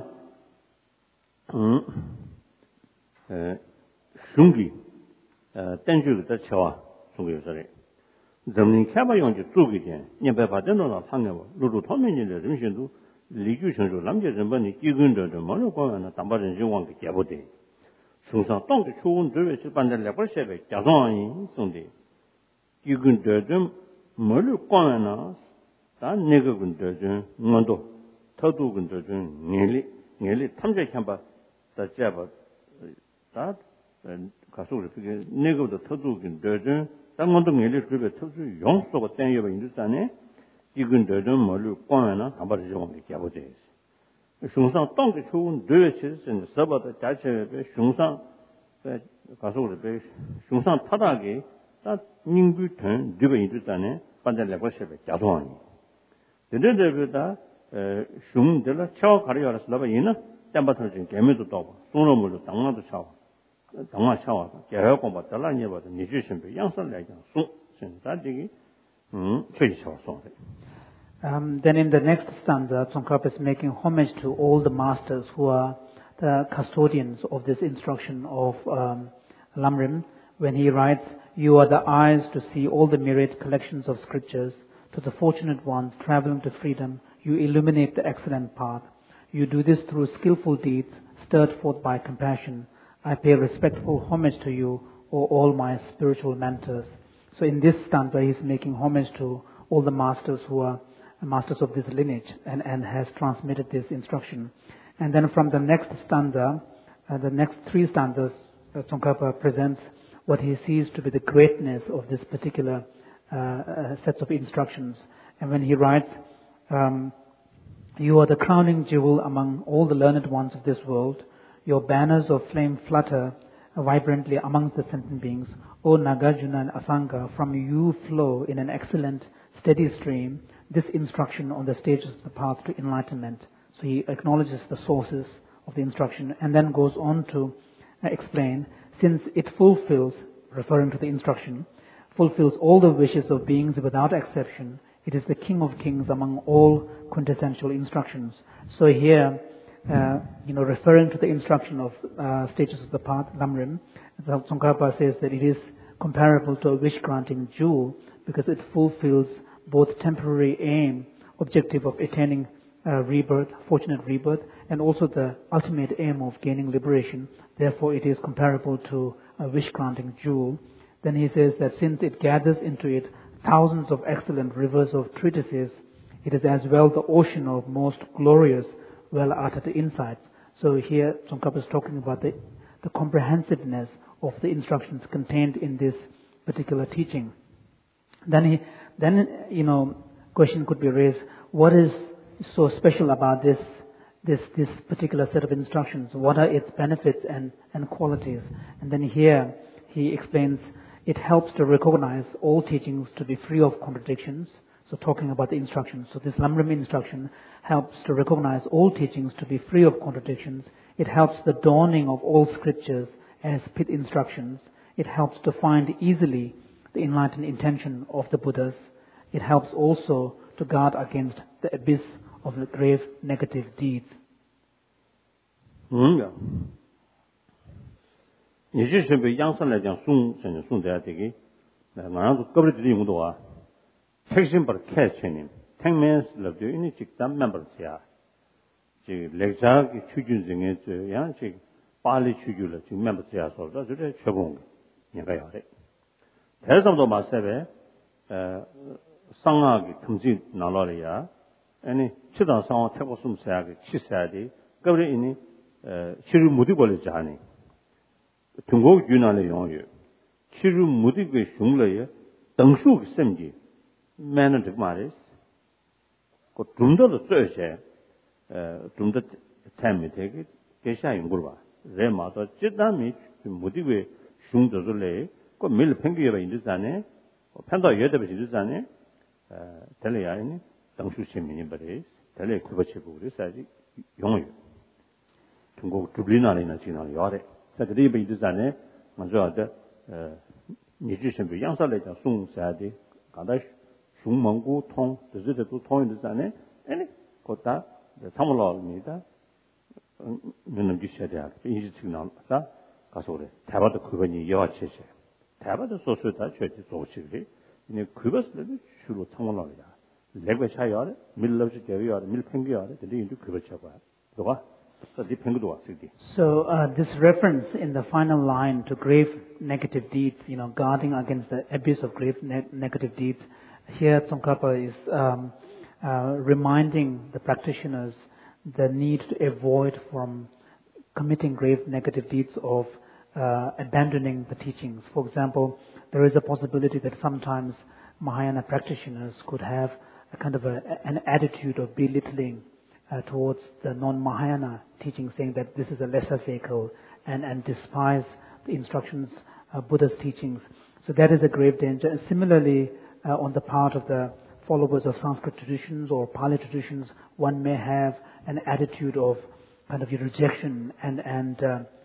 Speaker 1: Nema Shungi, Tenju, the Chawa, Shungi, sorry. Zamni Kabayon to Tugi, Never Deno, Hanover, Lulu Tommy, the Mission. Ligu Lamja Zambani, Gigunda, the Monoco, and the Tambaran Juan Gabode. Susan Tonk, Chun, Davis, Bandar Labrasheve, Jazon, Sunday. Gigunda, Moluquana, that Negagunda, Mondo, Totugunda, nearly Tamja Kamba, that Jabba, that Castle, Nego the Totugunda, that Mondo nearly River Totu, young so 10 years in the Sane. 이건 되는 뭘로 꽝하나 아버지 좀 깨보지. 중상 땅에 좋은 되어치는 서버도 자체에 중상 가서 우리 중상 타다게 다 인구된 되게 있잖아요. 반대로 싶어 자동이. 근데들보다 중들라 쳐 가려서 나봐 이나 담바터 좀 개매도 또 손으로 당나도 쳐. 당나 쳐와 개혁 공부 달라니 봐도 니주신 양선来讲送现在这个最少送的。
Speaker 2: Then in the next stanza, Tsongkhapa is making homage to all the masters who are the custodians of this instruction of Lamrim, when he writes, "You are the eyes to see all the myriad collections of scriptures. To the fortunate ones traveling to freedom, you illuminate the excellent path. You do this through skillful deeds, stirred forth by compassion. I pay respectful homage to you, O all my spiritual mentors." So in this stanza, he is making homage to all the masters who are masters of this lineage and has transmitted this instruction. And then from the next stanza, the next three stanzas, Tsongkhapa presents what he sees to be the greatness of this particular set of instructions. And when he writes, "You are the crowning jewel among all the learned ones of this world. Your banners of flame flutter vibrantly amongst the sentient beings. O Nagarjuna and Asanga, from you flow in an excellent, steady stream this instruction on the stages of the path to enlightenment." So he acknowledges the sources of the instruction and then goes on to explain, since it fulfills, referring to the instruction, fulfills all the wishes of beings without exception, it is the king of kings among all quintessential instructions. So here, referring to the instruction of stages of the path, Lamrim, Tsongkhapa says that it is comparable to a wish-granting jewel because it fulfills both temporary aim, objective of attaining rebirth, fortunate rebirth, and also the ultimate aim of gaining liberation. Therefore, it is comparable to a wish-granting jewel. Then he says that since it gathers into it thousands of excellent rivers of treatises, it is as well the ocean of most glorious, well-uttered insights. So here, Tsongkhapa is talking about the comprehensiveness of the instructions contained in this particular teaching. Then question could be raised: what is so special about this particular set of instructions? What are its benefits and qualities? And then here he explains it helps to recognize all teachings to be free of contradictions. So talking about the instructions. So this Lamrim instruction helps to recognize all teachings to be free of contradictions. It helps the dawning of all scriptures as pith instructions. It helps to find easily the enlightened intention of the Buddhas. It helps also to guard against the abyss of the grave negative deeds.
Speaker 1: 예시심의 양산에 대한 송대야 되기 나랑도 거버들이 용도와 택신 바로 캐치님 택맨스 러브 이니 직단 멤버스야 지 렉자기 추준증에 저 양식 빨리 추주를 지금 멤버스야 서로 저래 최고 내가요 돼 대성도 마세베 상하기 금지 나라리야 아니 치단 상황 태고 숨사야기 치사야디 거버리 이니 치료 모두 걸리지 않니 중국 유난의 용어 치료 모두 그 흉러에 등수 셈지 매는 그 말이스 그 좀더 써야지 좀더 타임이 되게 계셔야 연구를 봐 레마도 찌담이 모두 그 흉도들래 그 밀 팽기가 있는데 편도 여대비 있는데 달려야니 등수 셈이 버리 달려 그거치고 그래서지 용어 중국 두블린안에는 지나는 요래 자, 그게 이제잖아요. 먼저 하다 니주신비 양살래자 송사디 간다 중문구 통 저저도 통인데잖아요. 아니 거다 참을러입니다. 눈은 주셔야 돼요. 이제 지금 나왔다. 가서 그래. 대바도 그거니 여와체세. 대바도 소소다 최지 소식이. 이제 그것을 주로 참을러야. 레벨 차이야. 밀러지 되어야. 밀팽겨야. 근데 이제 그거 쳐봐. 너가
Speaker 2: So this reference in the final line to grave negative deeds, guarding against the abuse of grave negative deeds, here Tsongkhapa is reminding the practitioners the need to avoid from committing grave negative deeds of abandoning the teachings. For example, there is a possibility that sometimes Mahayana practitioners could have a kind of an attitude of belittling towards the non-Mahayana teaching, saying that this is a lesser vehicle and despise the instructions, Buddha's teachings. So that is a grave danger. And similarly, on the part of the followers of Sanskrit traditions or Pali traditions, one may have an attitude of kind of rejection and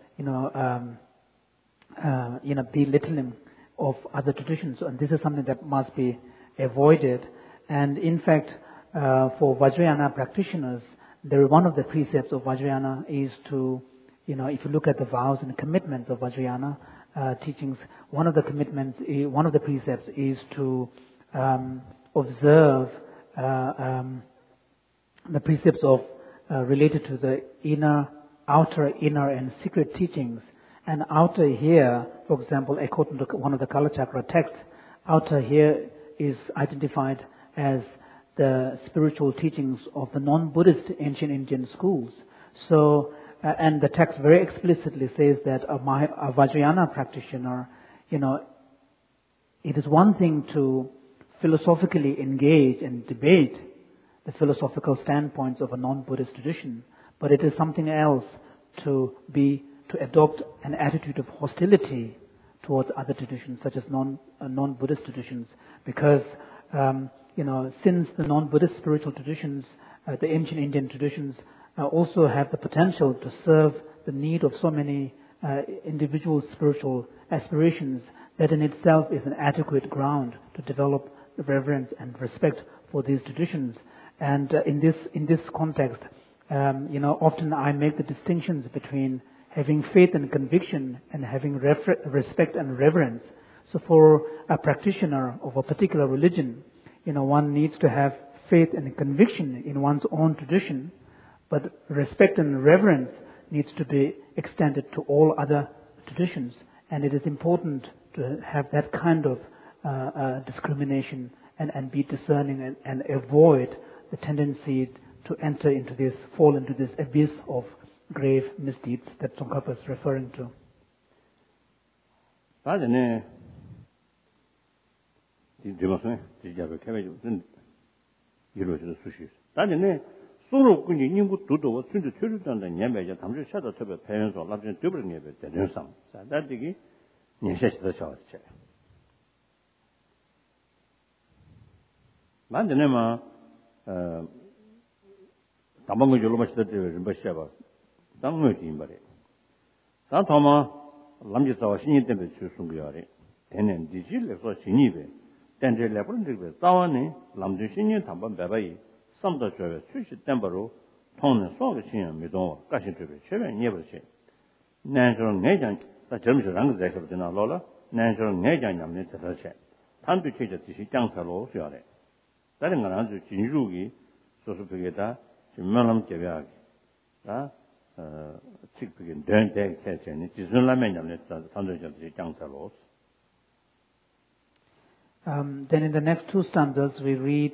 Speaker 2: belittling of other traditions. And this is something that must be avoided. And in fact, for Vajrayana practitioners, one of the precepts of Vajrayana is to, if you look at the vows and commitments of Vajrayana teachings, one of the precepts is to observe the precepts of related to the outer, inner, and secret teachings. And outer here, for example, according to one of the Kala Chakra texts, outer here is identified as the spiritual teachings of the non-Buddhist ancient Indian schools. So, and the text very explicitly says that a Vajrayana practitioner, it is one thing to philosophically engage and debate the philosophical standpoints of a non-Buddhist tradition, but it is something else to adopt an attitude of hostility towards other traditions, such as non-Buddhist traditions, because since the non-Buddhist spiritual traditions, the ancient Indian traditions, also have the potential to serve the need of so many individual spiritual aspirations, that in itself is an adequate ground to develop the reverence and respect for these traditions. And in this context, often I make the distinctions between having faith and conviction and having respect and reverence. So for a practitioner of a particular religion, one needs to have faith and conviction in one's own tradition, but respect and reverence needs to be extended to all other traditions. And it is important to have that kind of discrimination and be discerning and avoid the tendency to fall into this abyss of grave misdeeds that Tsongkhapa is referring to.
Speaker 1: 소로군이 인구 도도와 순주 처리된다 냠배자 담주 샤도 처배 배연소 납전 더블 냠배 대전상 자다디기 년세시도 샤왔지 만드네마 담방고 졸로마시도 림바시아바 당외지 임바레 다토마 람지사와 신이 때문에 주순거야레 되는 디질에서 신이베 댄젤레브른데 싸와네 람지 신이 담방 배바이 삼도 저에 수시 템버로 통는 소의 신이 미도 가시 저에 최면 예버시 난저 내장 다 점수 랑 그래서 되나 로라 내가 내장냠네 저서체 탄도 체제 뜻이 장사로 쉬어래 다른 건 아주 진루기 소소하게다 진만함 개별하게 다 직북인 된대 체제는 지순라면 냠네 탄도 체제 장사로
Speaker 2: Then in the next two stanzas we read,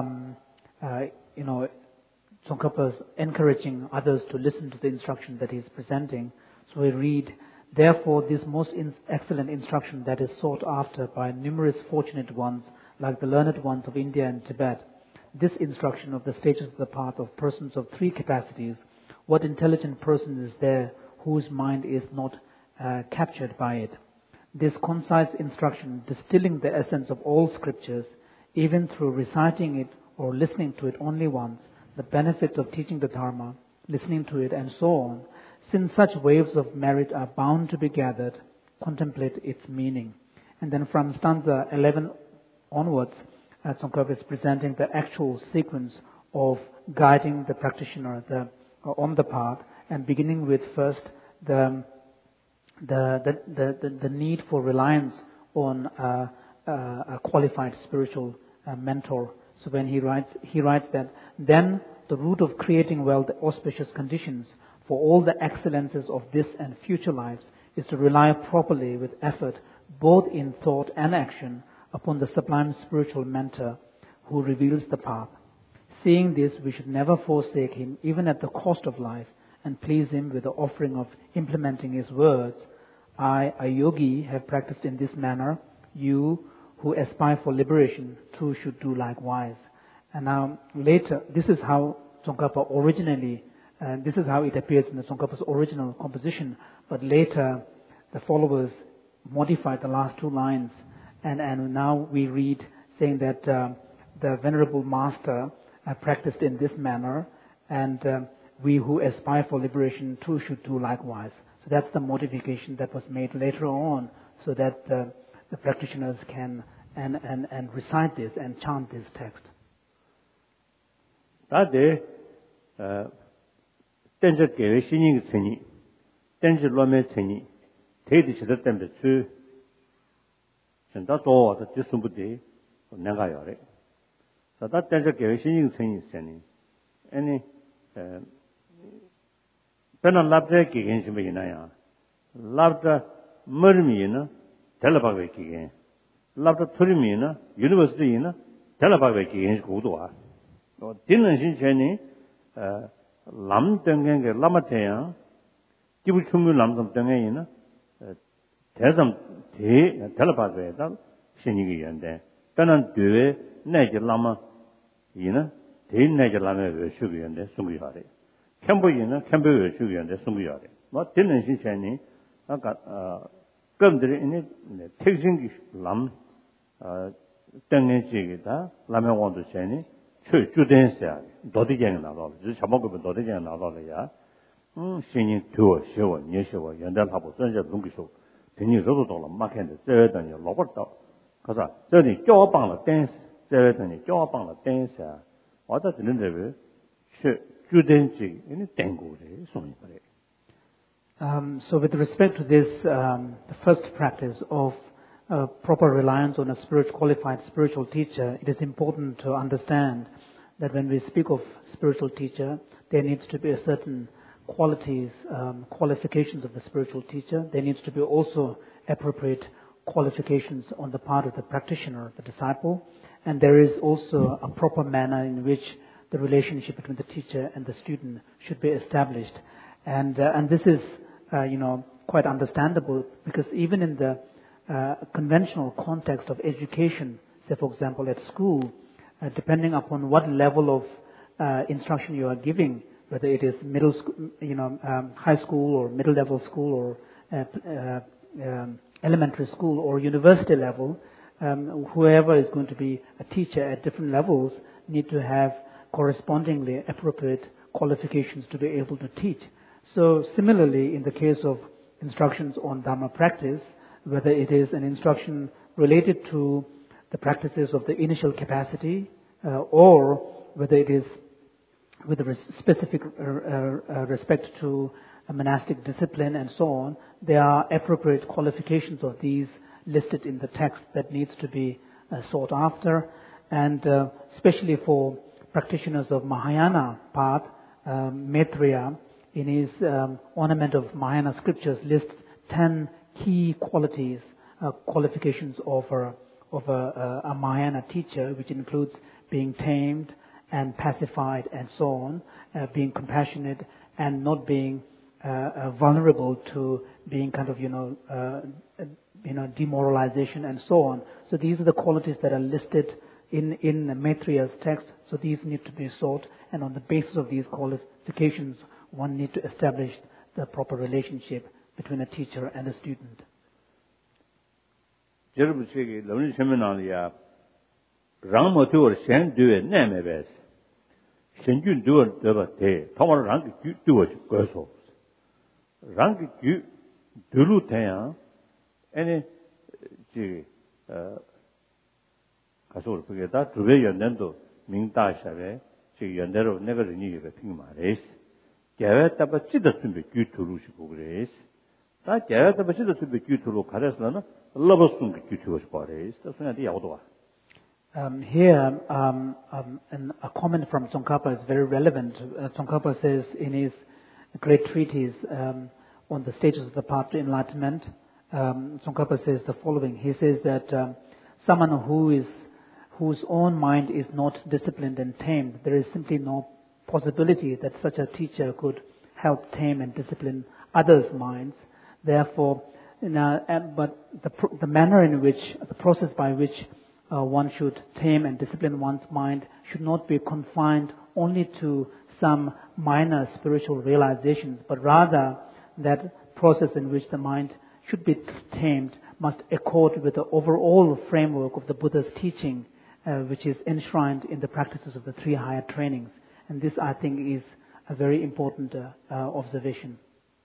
Speaker 2: Tsongkhapa's encouraging others to listen to the instruction that he is presenting. So we read, therefore this most excellent instruction that is sought after by numerous fortunate ones, like the learned ones of India and Tibet, this instruction of the stages of the path of persons of three capacities, what intelligent person is there whose mind is not captured by it? This concise instruction, distilling the essence of all scriptures, even through reciting it or listening to it only once, the benefits of teaching the Dharma, listening to it and so on, since such waves of merit are bound to be gathered, contemplate its meaning. And then from stanza 11 onwards, Tsongkhapa is presenting the actual sequence of guiding the practitioner on the path, and beginning with first the need for reliance on a qualified spiritual mentor. So when he writes that, then the root of creating well the auspicious conditions for all the excellences of this and future lives is to rely properly with effort, both in thought and action, upon the sublime spiritual mentor who reveals the path. Seeing this, we should never forsake him, even at the cost of life, and please him with the offering of implementing his words. I, a yogi, have practiced in this manner. You, who aspire for liberation, too should do likewise. And now later, this is how Tsongkhapa originally, this is how it appears in the Tsongkhapa's original composition, but later the followers modified the last two lines, and now we read saying that the Venerable Master practiced in this manner, and we who aspire for liberation too should do likewise. So that's the modification that was made later on, so that the practitioners can and recite this and chant this text.
Speaker 1: 다들 tenje gewe 신이 tseni tenje lome tseni 대디 시대 때문에 주 진짜 또 지순부디 내가 요래 자다 tenje gewe 신이 tseni 있으니 아니 배는 랍제 기겐 심이나야 랍다 머미나 텔바베 기겐 랍다 트리미나 유니버시티나 텔바베 기겐 고도와 또 딘는 신체니 람땡게 라마테야 기부 충무 람좀 땡에이나 대점 대 텔바베다 신이기 연데 배는 뒤에 내게 라마 이나 대내게 라마에 수비연데 숨기하래 캠보이는 캠보에 수비연데 숨기하래 뭐 딘는 신체니 아까 검들이 있는 택신기 람 땡내지기다 라면원도 전에 주된세야 도대장 나도 저먹고 도대장 나도야 신이 더 쉬워 예쉬워 연달하고 전제 농기소 등이 저도도 막했는데 저더니 로버트 가서 저기 교방을 댄스 저더니 교방을 댄스 어디 되는데 왜 주된지 이는 땡고래 손이 그래.
Speaker 2: So with respect to this, the first practice of proper reliance on a qualified spiritual teacher, it is important to understand that when we speak of spiritual teacher, there needs to be a certain qualities, qualifications of the spiritual teacher. There needs to be also appropriate qualifications on the part of the practitioner, the disciple, and there is also a proper manner in which the relationship between the teacher and the student should be established. And this is, quite understandable, because even in the conventional context of education, say for example at school, depending upon what level of instruction you are giving, whether it is middle school, high school or middle level school or elementary school or university level, whoever is going to be a teacher at different levels need to have correspondingly appropriate qualifications to be able to teach. So similarly, in the case of instructions on Dharma practice, whether it is an instruction related to the practices of the initial capacity, or whether it is with a specific respect to a monastic discipline and so on, there are appropriate qualifications of these listed in the text that needs to be sought after. And especially for practitioners of Mahayana path, Maitreya, in his Ornament of Mahayana Scriptures, lists 10 key qualities, qualifications of a Mahayana teacher, which includes being tamed and pacified and so on, being compassionate and not being vulnerable to being kind of, demoralization and so on. So these are the qualities that are listed in Maitreya's text. So these need to be sought, and on the basis of these qualifications, one need to establish the proper relationship between a teacher and a student. Here, a comment from Tsongkhapa is very relevant. Tsongkhapa says in his great treatise on the stages of the path to enlightenment, Tsongkhapa says the following. He says that someone whose own mind is not disciplined and tamed, there is simply no possibility that such a teacher could help tame and discipline others' minds. Therefore, but the manner in which, the process by which one should tame and discipline one's mind should not be confined only to some minor spiritual realizations, but rather that process in which the mind should be tamed must accord with the overall framework of the Buddha's teaching, which is enshrined in the practices of the 3 higher trainings. And this, I think, is a very important observation.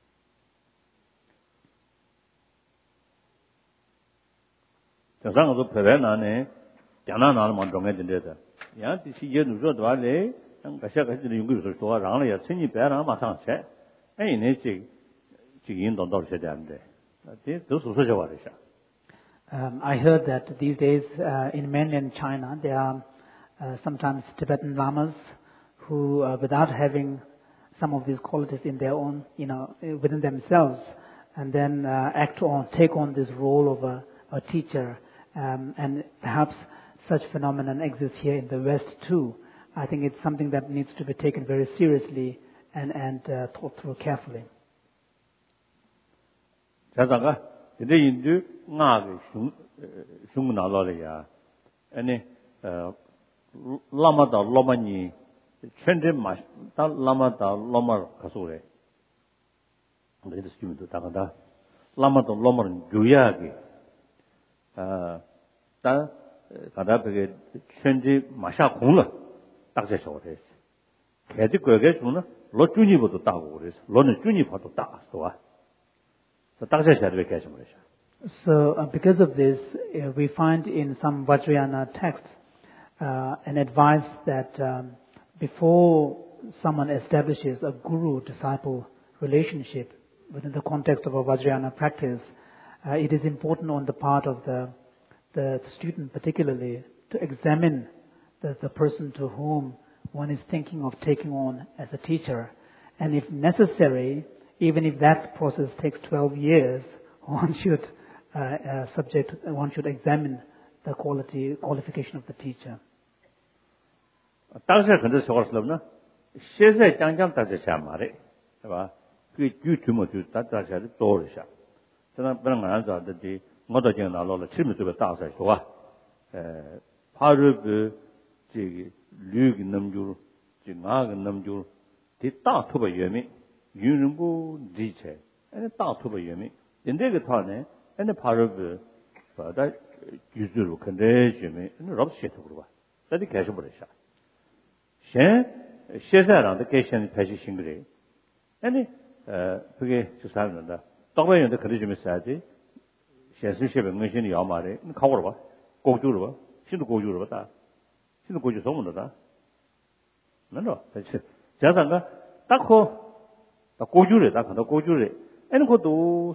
Speaker 2: I heard that these days in mainland China there are sometimes Tibetan lamas who, without having some of these qualities in their own, within themselves, and then take on this role of a teacher, and perhaps such phenomenon exists here in the West too. I think it's something that needs to be taken very seriously and thought through carefully. So because of this, we find in some Vajrayana texts an advice that before someone establishes a guru-disciple relationship within the context of a Vajrayana practice, it is important on the part of the student particularly to examine the person to whom one is thinking of taking on as a teacher. And if necessary, even if that process takes 12 years, one should examine the qualification of the teacher.
Speaker 1: 고주래 다 간다 고주래 아니 그것도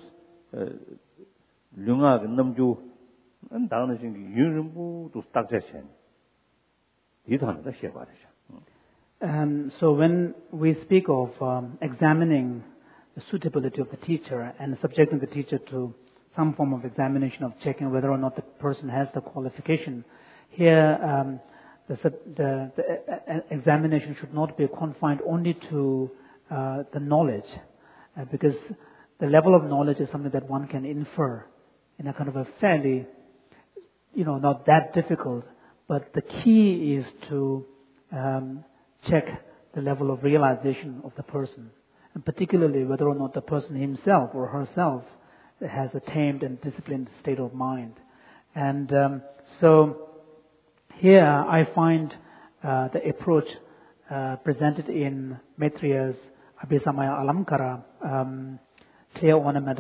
Speaker 1: 룡아 남주 당하는 신기 유름부도 딱 제시해 이도 하나다 시행하듯이.
Speaker 2: So when we speak of examining the suitability of the teacher and subjecting the teacher to some form of examination of checking whether or not the person has the qualification, here the examination should not be confined only to the knowledge, because the level of knowledge is something that one can infer in a kind of a fairly, not that difficult, but the key is to check the level of realization of the person, and particularly whether or not the person himself or herself has a tamed and disciplined state of mind. And so here I find the approach presented in Maitreya's Abhisamaya Alamkara, clear ornament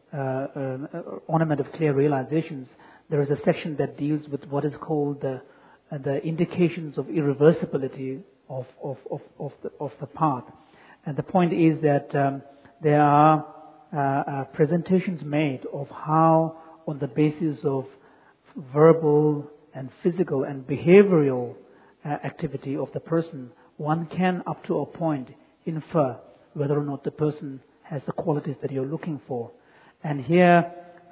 Speaker 2: of clear realizations. There is a section that deals with what is called the indications of irreversibility of the path. And the point is that there are presentations made of how, on the basis of verbal and physical and behavioral activity of the person, one can, up to a point, infer whether or not the person has the qualities that you're looking for. And here,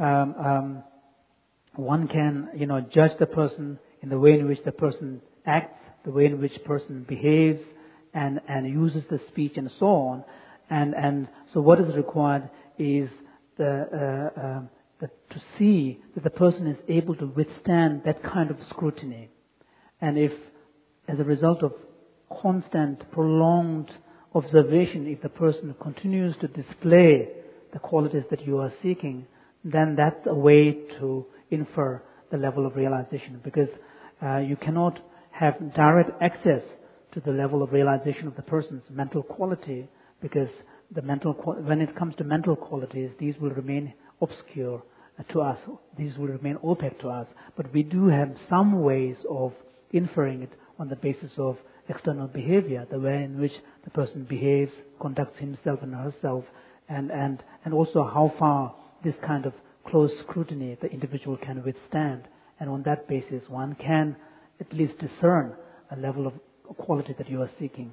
Speaker 2: one can, judge the person in the way in which the person acts, the way in which person behaves, and uses the speech and so on. And so what is required is to see that the person is able to withstand that kind of scrutiny. And if, as a result of constant, prolonged observation, if the person continues to display the qualities that you are seeking, then that's a way to infer the level of realization, because you cannot have direct access to the level of realization of the person's mental quality, because when it comes to mental qualities, these will remain obscure to us. These will remain opaque to us. But we do have some ways of inferring it on the basis of external behavior, the way in which the person behaves, conducts himself and herself, and also how far this kind of close scrutiny the individual can withstand. And on that basis, one can at least discern a level of quality that you are seeking.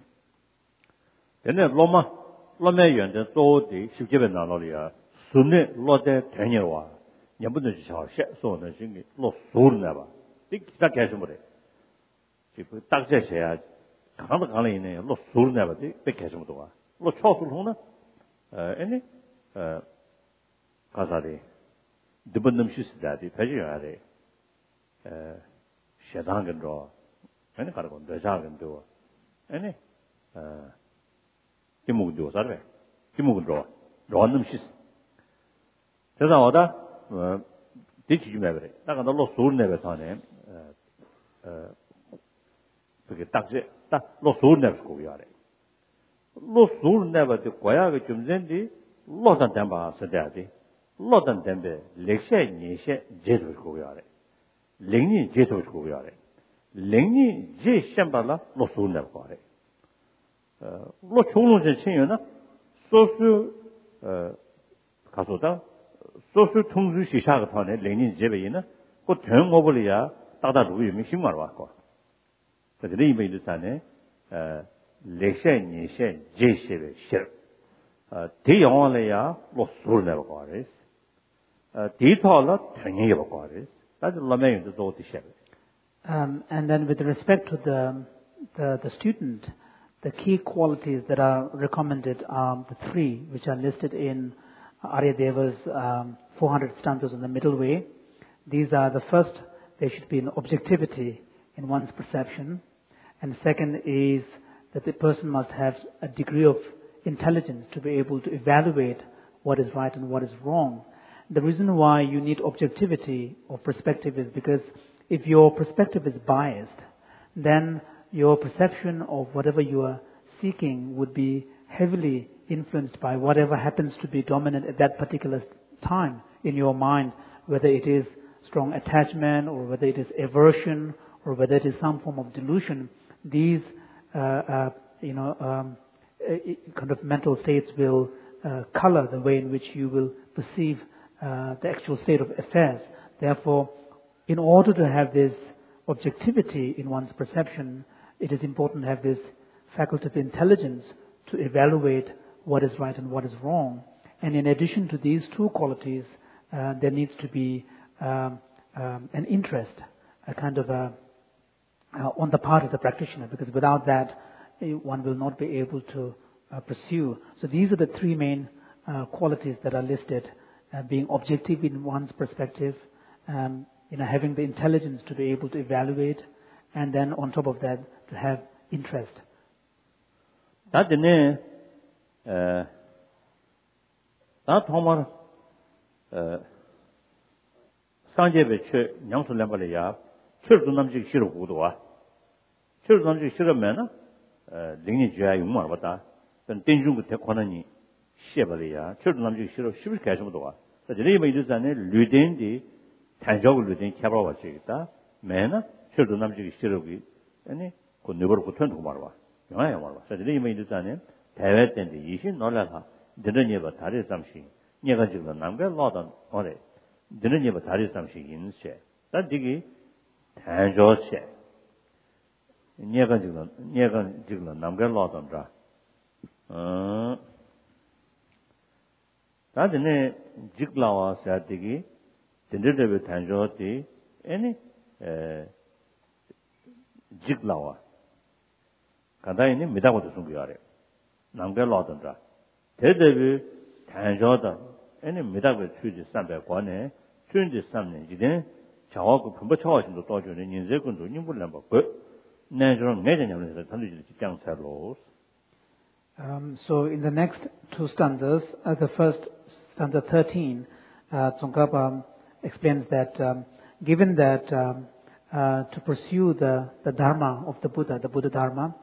Speaker 2: And then with respect to the student, the key qualities that are recommended are the three, which are listed in Aryadeva's 400 stanzas in the middle way. These are the first, there should be an objectivity in one's perception. And second is that the person must have a degree of intelligence to be able to evaluate what is right and what is wrong. The reason why you need objectivity or perspective is because if your perspective is biased, then your perception of whatever you are seeking would be heavily influenced by whatever happens to be dominant at that particular time in your mind, whether it is strong attachment or whether it is aversion or whether it is some form of delusion. These kind of mental states will color the way in which you will perceive the actual state of affairs. Therefore, in order to have this objectivity in one's perception, it is important to have this faculty of intelligence to evaluate what is right and what is wrong. And in addition to these two qualities, there needs to be an interest, a kind of on the part of the practitioner, because without that, one will not be able to pursue. So these are the three main qualities that are listed: being objective in one's perspective, having the intelligence to be able to evaluate, and then on top of that, to have interest.
Speaker 1: 다들 다 통말 상제베체 냥솔렘발이야 철도 남직 싫어고도와 철도 남직 싫으면은 능이 줘야 용말 받다 전 땡중고 대권하니 시에발이야 철도 남직 싫어 쉽게 가시면도와 그래서 이미 이르잖아요 류된디 단적을 류된 캐바와 왔지다 매나 철도 남직 싫어기 아니 그 너버 고턴도 말와 영화야 말와 그래서 이미 이르잖아요 대회 때인데 이신 놀라가 드는예바 다리 잠시 내가 지금 남게 로던 오래 드는예바 다리 잠시 인세 난 되게 단조세 내가 지금 남게 로던다 다들 직라와 사티기 든들데 단조티 아니 직라와 가다이니 미다고도 숨겨야래 남게 로던다 대대비 단조다 아니 미다고 취지 300권에 취지 3년 지된 자와고 분부 차와신도 도주는 인재군도 님불란 법고 내저는 내전형에서 달리지 직장차로.
Speaker 2: So in the next two stanzas, the first stanza 13, Tsongkhapa explains that given that to pursue the dharma of the Buddha Dharma,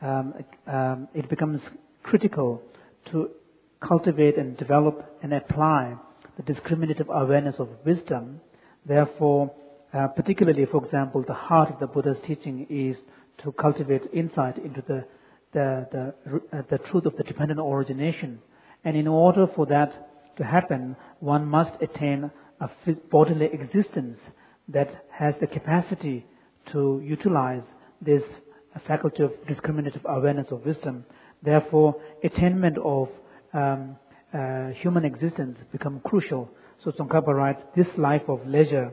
Speaker 2: it becomes critical to cultivate and develop and apply the discriminative awareness of wisdom. Therefore, particularly, for example, the heart of the Buddha's teaching is to cultivate insight into the truth of the dependent origination. And in order for that to happen, one must attain a bodily existence that has the capacity to utilize this faculty of discriminative awareness of wisdom. Therefore, attainment of human existence become crucial. So Tsongkhapa writes, this life of leisure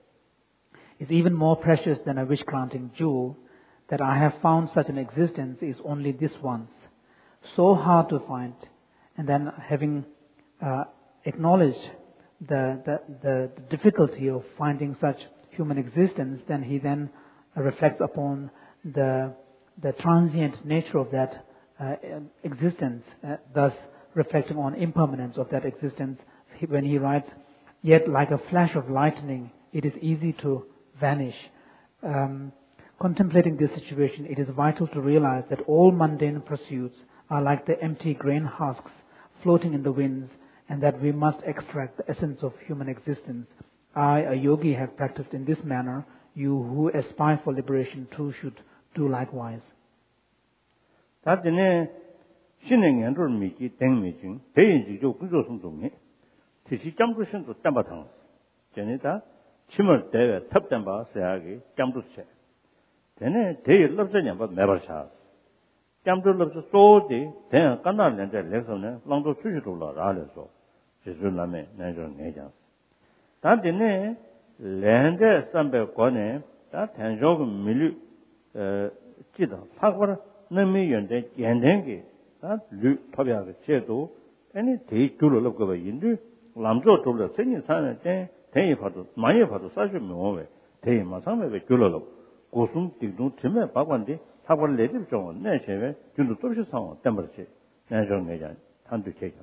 Speaker 2: is even more precious than a wish-granting jewel. That I have found such an existence is only this once. So hard to find. And then having acknowledged the difficulty of finding such human existence, then he then reflects upon the transient nature of that existence, thus reflecting on impermanence of that existence. When he writes, yet like a flash of lightning, it is easy to vanish. Contemplating this situation, it is vital to realize that all mundane pursuits are like the empty grain husks floating in the winds, and that we must extract the essence of human existence. I, a yogi, have practiced in this manner. You who aspire for liberation too should do likewise.
Speaker 1: 다들 신행연도를 미기 땡미징 대인지조 구조성동이 지시 점부신도 땀바탕 전에다 침을 대외 탑담바 세하기 점부세 되네 대일 럽전냐 뭐 매발샤 점부럽서 소디 대 간나는데 렉서는 랑도 추시도라 라려서 지술남에 내전 내장 다들 랜데 300권에 다 단조금 밀류 지다 파고라 너미 연대 연den게 류 토비하게 제도 아니 대줄을 넣고 봐 인도 남조 돌을 생긴 사는 때 대이 봐도 많이 봐도 사실 뭐왜 대이 마상에 줄을 고숨 띠도 팀에 바관데 사고를 내들 좀 내세에 줄도 또시 상황 때문에 내정 내장 한두 체크.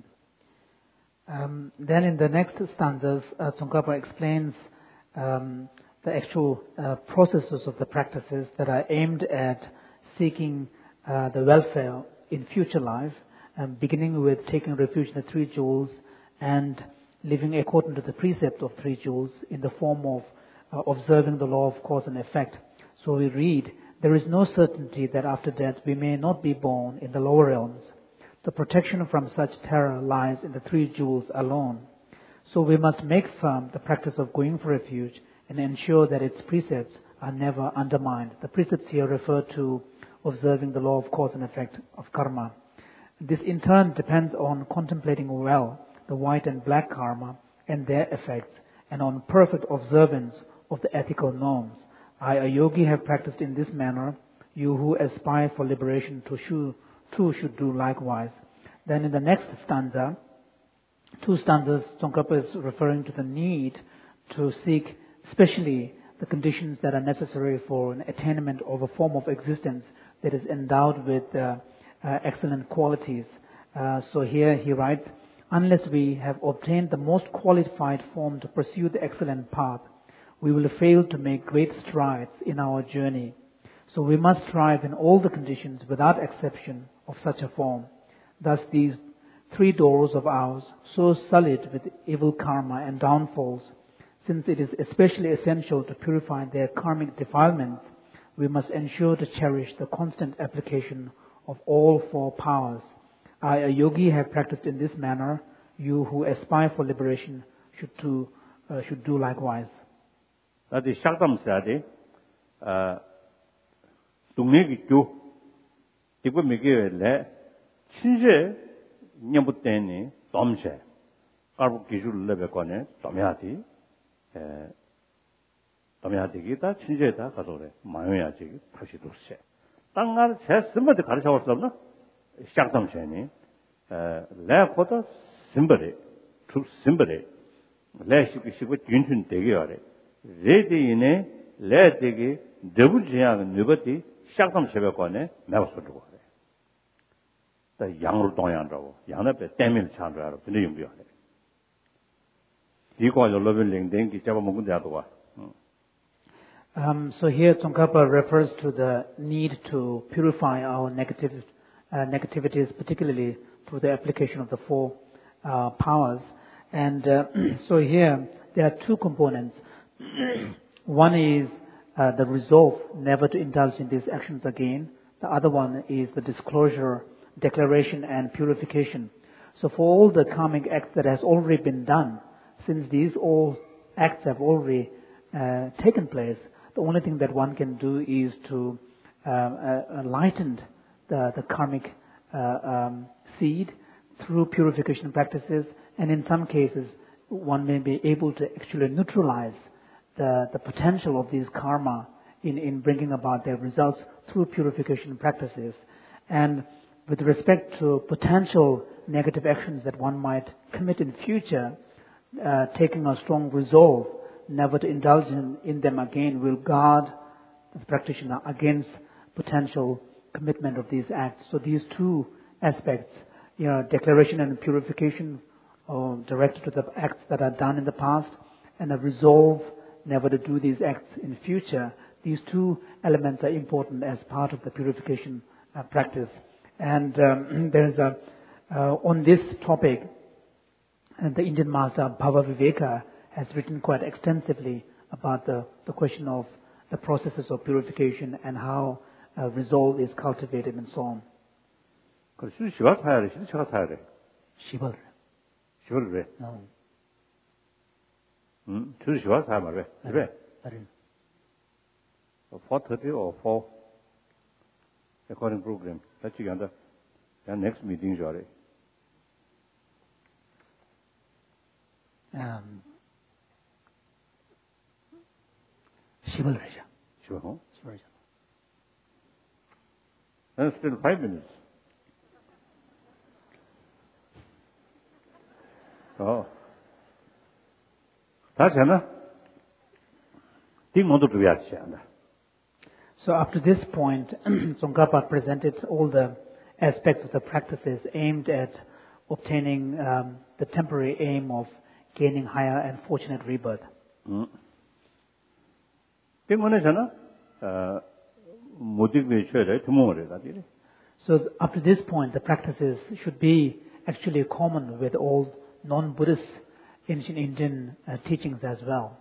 Speaker 2: Then in the next stanzas, Tsongkhapa explains the actual processes of the practices that are aimed at seeking the welfare in future life, beginning with taking refuge in the three jewels and living according to the precept of three jewels in the form of observing the law of cause and effect. So we read, there is no certainty that after death we may not be born in the lower realms. The protection from such terror lies in the three jewels alone. So we must make firm the practice of going for refuge and ensure that its precepts are never undermined. The precepts here refer to observing the law of cause and effect of karma. This in turn depends on contemplating well the white and black karma and their effects, and on perfect observance of the ethical norms. I, a yogi, have practiced in this manner. You who aspire for liberation too should do likewise. Then in the next stanza, 2 stanzas, Tsongkhapa is referring to the need to seek especially the conditions that are necessary for an attainment of a form of existence that is endowed with excellent qualities. So here he writes, unless we have obtained the most qualified form to pursue the excellent path, we will fail to make great strides in our journey. So we must strive in all the conditions without exception of such a form. Thus these 3 doors of ours, so sullied with evil karma and downfalls, since it is especially essential to purify their karmic defilements, we must ensure to cherish the constant application of all 4 powers. I, a yogi, have practiced in this manner. You who aspire for liberation should do likewise.
Speaker 1: 나도 샥담사데 동네기교 이거 미게래 친제 냠부때니 domse 까부 기술 레베거네 dom야디 dom야디기 다 친제다 가서래 마요야지 다시 도세 땅을 제 스머드 가르쳐 볼 수 없나 샥담세니 레코도 심벌이 두 심벌이 레시기시고 균춘 되게 하래 레디네 레디기 더부지양 누거디 샥담 세베거네 매버서도 그래 다 양으로 동양하고 양답에 때밀 찬다로 근데 용비하래 이거 열로벨링 된기 잡아 먹은 데도 와
Speaker 2: So here Tsongkhapa refers to the need to purify our negativities, particularly through the application of the 4 powers. And so here there are 2 components. One is the resolve never to indulge in these actions again. The other one is the disclosure, declaration and purification. So for all the karmic acts that has already been done, since these all acts have already taken place, the only thing that one can do is to lighten the karmic seed through purification practices, and in some cases one may be able to actually neutralize the potential of these karma in bringing about their results through purification practices. And with respect to potential negative actions that one might commit in future, taking a strong resolve never to indulge in them again will guard the practitioner against potential commitment of these acts. So these 2 aspects, declaration and purification directed to the acts that are done in the past, and a resolve never to do these acts in future, these 2 elements are important as part of the purification practice. And there's on this topic, the Indian master Bhava Viveka has written quite extensively about the question of the processes of purification and how resolve is cultivated and so on.
Speaker 1: 그래서 시가 사야래, 시가 사야래.
Speaker 2: 시벌.
Speaker 1: 시벌 왜? 주 시가 사야 말래. 왜? For 30 or for recording program. That's the next meeting, sorry.
Speaker 2: 시벌이죠.
Speaker 1: 시벌.
Speaker 2: 시벌이죠.
Speaker 1: And still 5 minutes. 다시 하나? 모두 두야지 않나.
Speaker 2: So up to this point, Tsongkhapa presented all the aspects of the practices aimed at obtaining the temporary aim of gaining higher and fortunate rebirth. So up to this point, the practices should be actually common with all non-Buddhist ancient Indian teachings as well.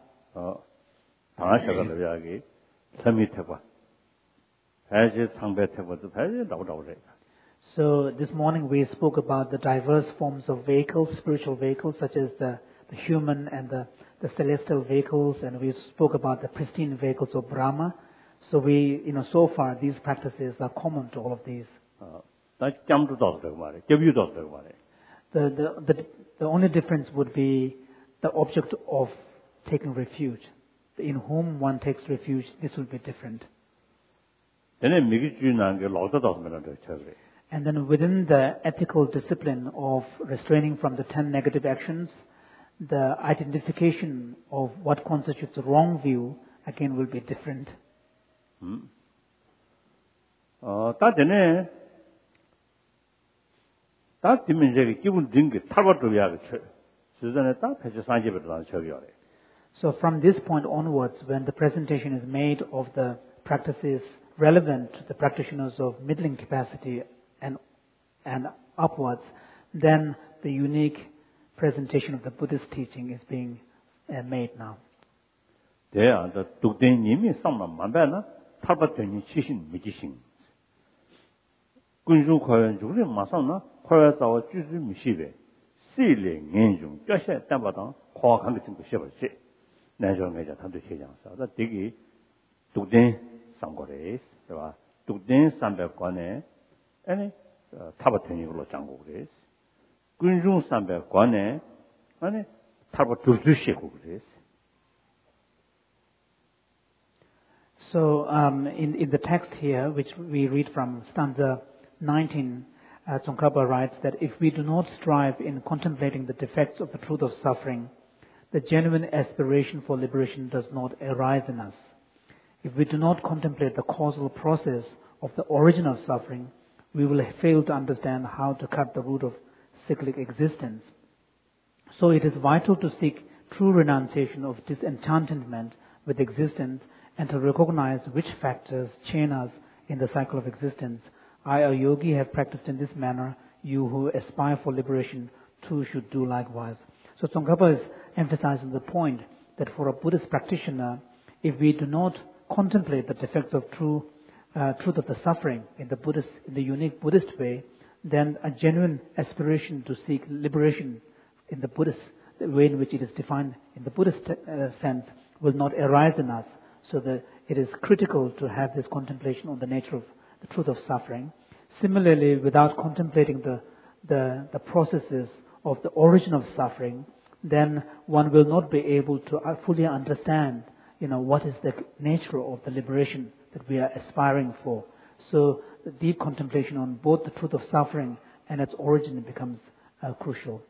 Speaker 2: So this morning we spoke about the diverse forms of vehicles, spiritual vehicles, such as the human and the celestial vehicles, and we spoke about the pristine vehicles of Brahma. So so far these practices are common to all of these. The only difference would be the object of taking refuge. In whom one takes refuge, this will be different. And then within the ethical discipline of restraining from the 10 negative actions, the identification of what constitutes the wrong view again will be different. So from this point onwards, when the presentation is made of the practices relevant to the practitioners of middling capacity and upwards, then the unique presentation of the Buddhist teaching is being made now. So in the text here, which we read from stanza 19, Tsongkhapa writes that if we do not strive in contemplating the defects of the truth of suffering, the genuine aspiration for liberation does not arise in us. If we do not contemplate the causal process of the origin of suffering, we will fail to understand how to cut the root of cyclic existence. So it is vital to seek true renunciation of disenchantment with existence and to recognize which factors chain us in the cycle of existence. I, a yogi, have practiced in this manner. You who aspire for liberation too should do likewise. So Tsongkhapa is emphasizing the point that for a Buddhist practitioner, if we do not contemplate the defects of truth of the suffering in the unique Buddhist way, then a genuine aspiration to seek liberation in the Buddhist way in which it is defined in the Buddhist sense will not arise in us. So that it is critical to have this contemplation on the nature of the truth of suffering. Similarly, without contemplating the processes of the origin of suffering, then one will not be able to fully understand, what is the nature of the liberation that we are aspiring for. So the deep contemplation on both the truth of suffering and its origin becomes crucial.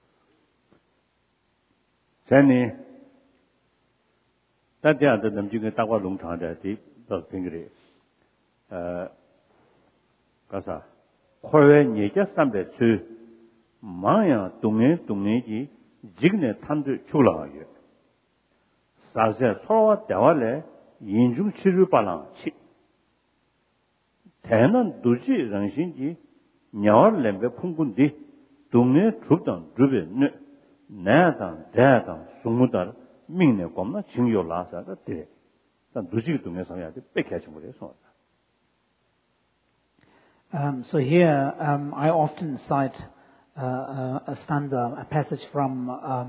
Speaker 2: So here, I often cite a stanza, a passage from,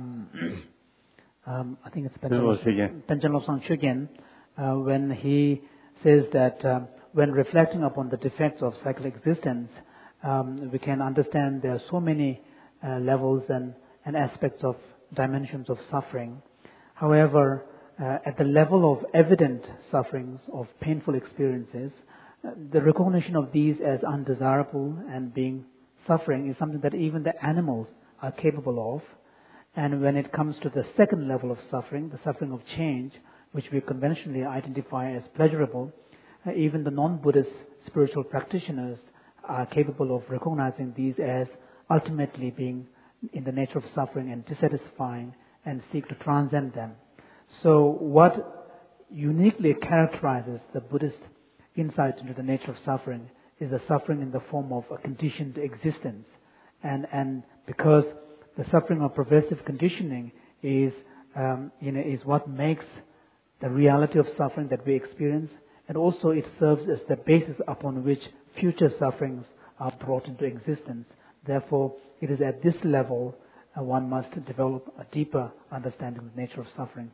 Speaker 2: I think it's Panchen Lobsang Chögyен, when he says that when reflecting upon the defects of cyclic existence, we can understand there are so many levels and aspects of dimensions of suffering. However, at the level of evident sufferings, of painful experiences, the recognition of these as undesirable and being suffering is something that even the animals are capable of. And when it comes to the second level of suffering, the suffering of change, which we conventionally identify as pleasurable, even the non-Buddhist spiritual practitioners are capable of recognizing these as ultimately being in the nature of suffering and dissatisfying and seek to transcend them. So what uniquely characterizes the Buddhist insight into the nature of suffering is the suffering in the form of a conditioned existence. And because the suffering of progressive conditioning is what makes the reality of suffering that we experience, and also it serves as the basis upon which future sufferings are brought into existence. Therefore, it is at this level one must develop a deeper understanding of the nature of suffering.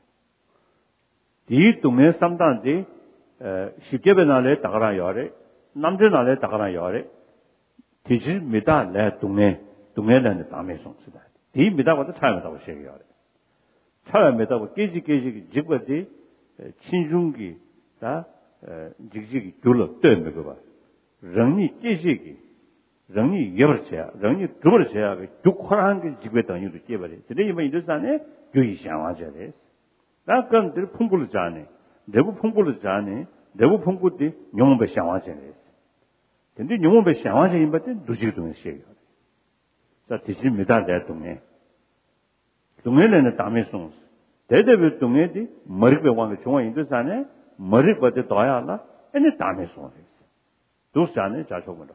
Speaker 1: 이 동네 삼단지 쉽게 나래 다가라 요래 남들 나래 다가라 요래 디지 미다 내 동네는 담에 송스다. 이 미다고도 차이다고 얘기해요. 차이다고 깨지 집거지 친중기 다 직직이 둘러 뜨는 거 봐. 령이 깨지기 령이 여버쳐야 령이 두버쳐야 죽화한 게 집에 당유도 깨버려. 근데 이번 이들산에 교이 상황져야 돼. 나 그런들 풍부를 자네. 내부 풍부를 자네. 내부 풍부들이 영혼배 상황져야 돼. 근데 영혼배 상황져야 임받대 누지도 동에 시행해요. 자, 대신 메달 내 동네는 담에 송. 대대별 동네디 머리배 왕의 중앙 인도산에 머리배 도야라. 애네 담에 송. 도스안에 자초문도.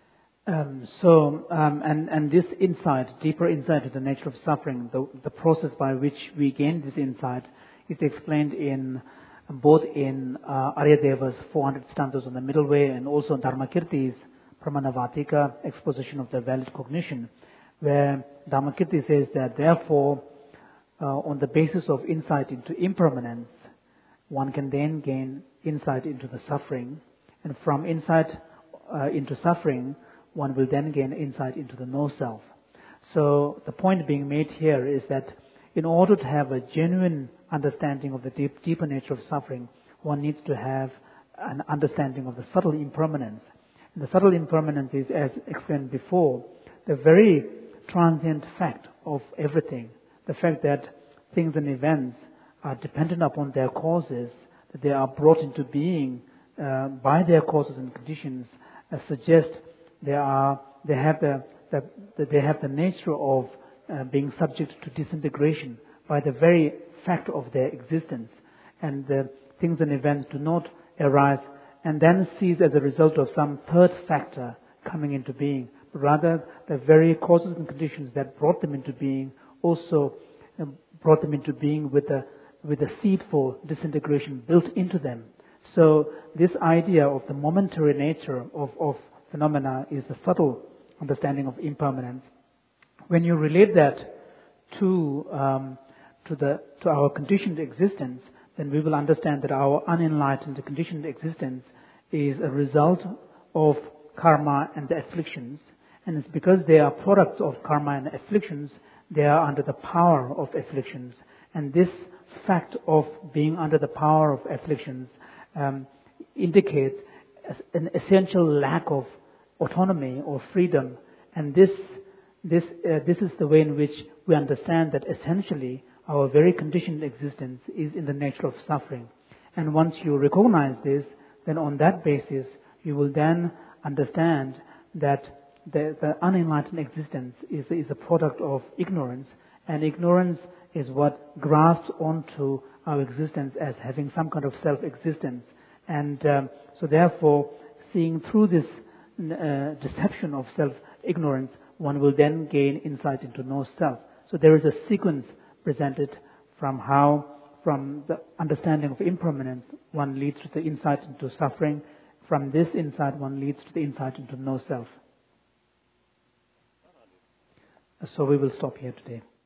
Speaker 2: And this insight, deeper insight into the nature of suffering, the process by which we gain this insight is explained in both in Aryadeva's 400 stanzas on the middle way and also Dharmakirti's Pramanavartika exposition of the valid cognition, where Dharmakirti says that therefore, on the basis of insight into impermanence, one can then gain insight into the suffering, and from insight into suffering, one will then gain insight into the no-self. So the point being made here is that in order to have a genuine understanding of the deeper nature of suffering, one needs to have an understanding of the subtle impermanence. And the subtle impermanence is, as explained before, the very transient fact of everything. The fact that things and events are dependent upon their causes, that they are brought into being by their causes and conditions, suggest they have the nature of being subject to disintegration by the very fact of their existence, and the things and events do not arise and then cease as a result of some third factor coming into being. Rather, the very causes and conditions that brought them into being also brought them into being with a seed for disintegration built into them. So this idea of the momentary nature of phenomena is the subtle understanding of impermanence. When you relate that to our conditioned existence, then we will understand that our unenlightened conditioned existence is a result of karma and the afflictions. And it's because they are products of karma and afflictions, they are under the power of afflictions. And this fact of being under the power of afflictions indicates an essential lack of autonomy or freedom. And this is the way in which we understand that essentially our very conditioned existence is in the nature of suffering. And once you recognize this, then on that basis you will then understand that the unenlightened existence is a product of ignorance, and ignorance is what grasps onto our existence as having some kind of self-existence. And so therefore, seeing through this deception of self-ignorance, one will then gain insight into no-self. So there is a sequence presented from the understanding of impermanence, one leads to the insight into suffering. From this insight, one leads to the insight into no-self. So we will stop here today.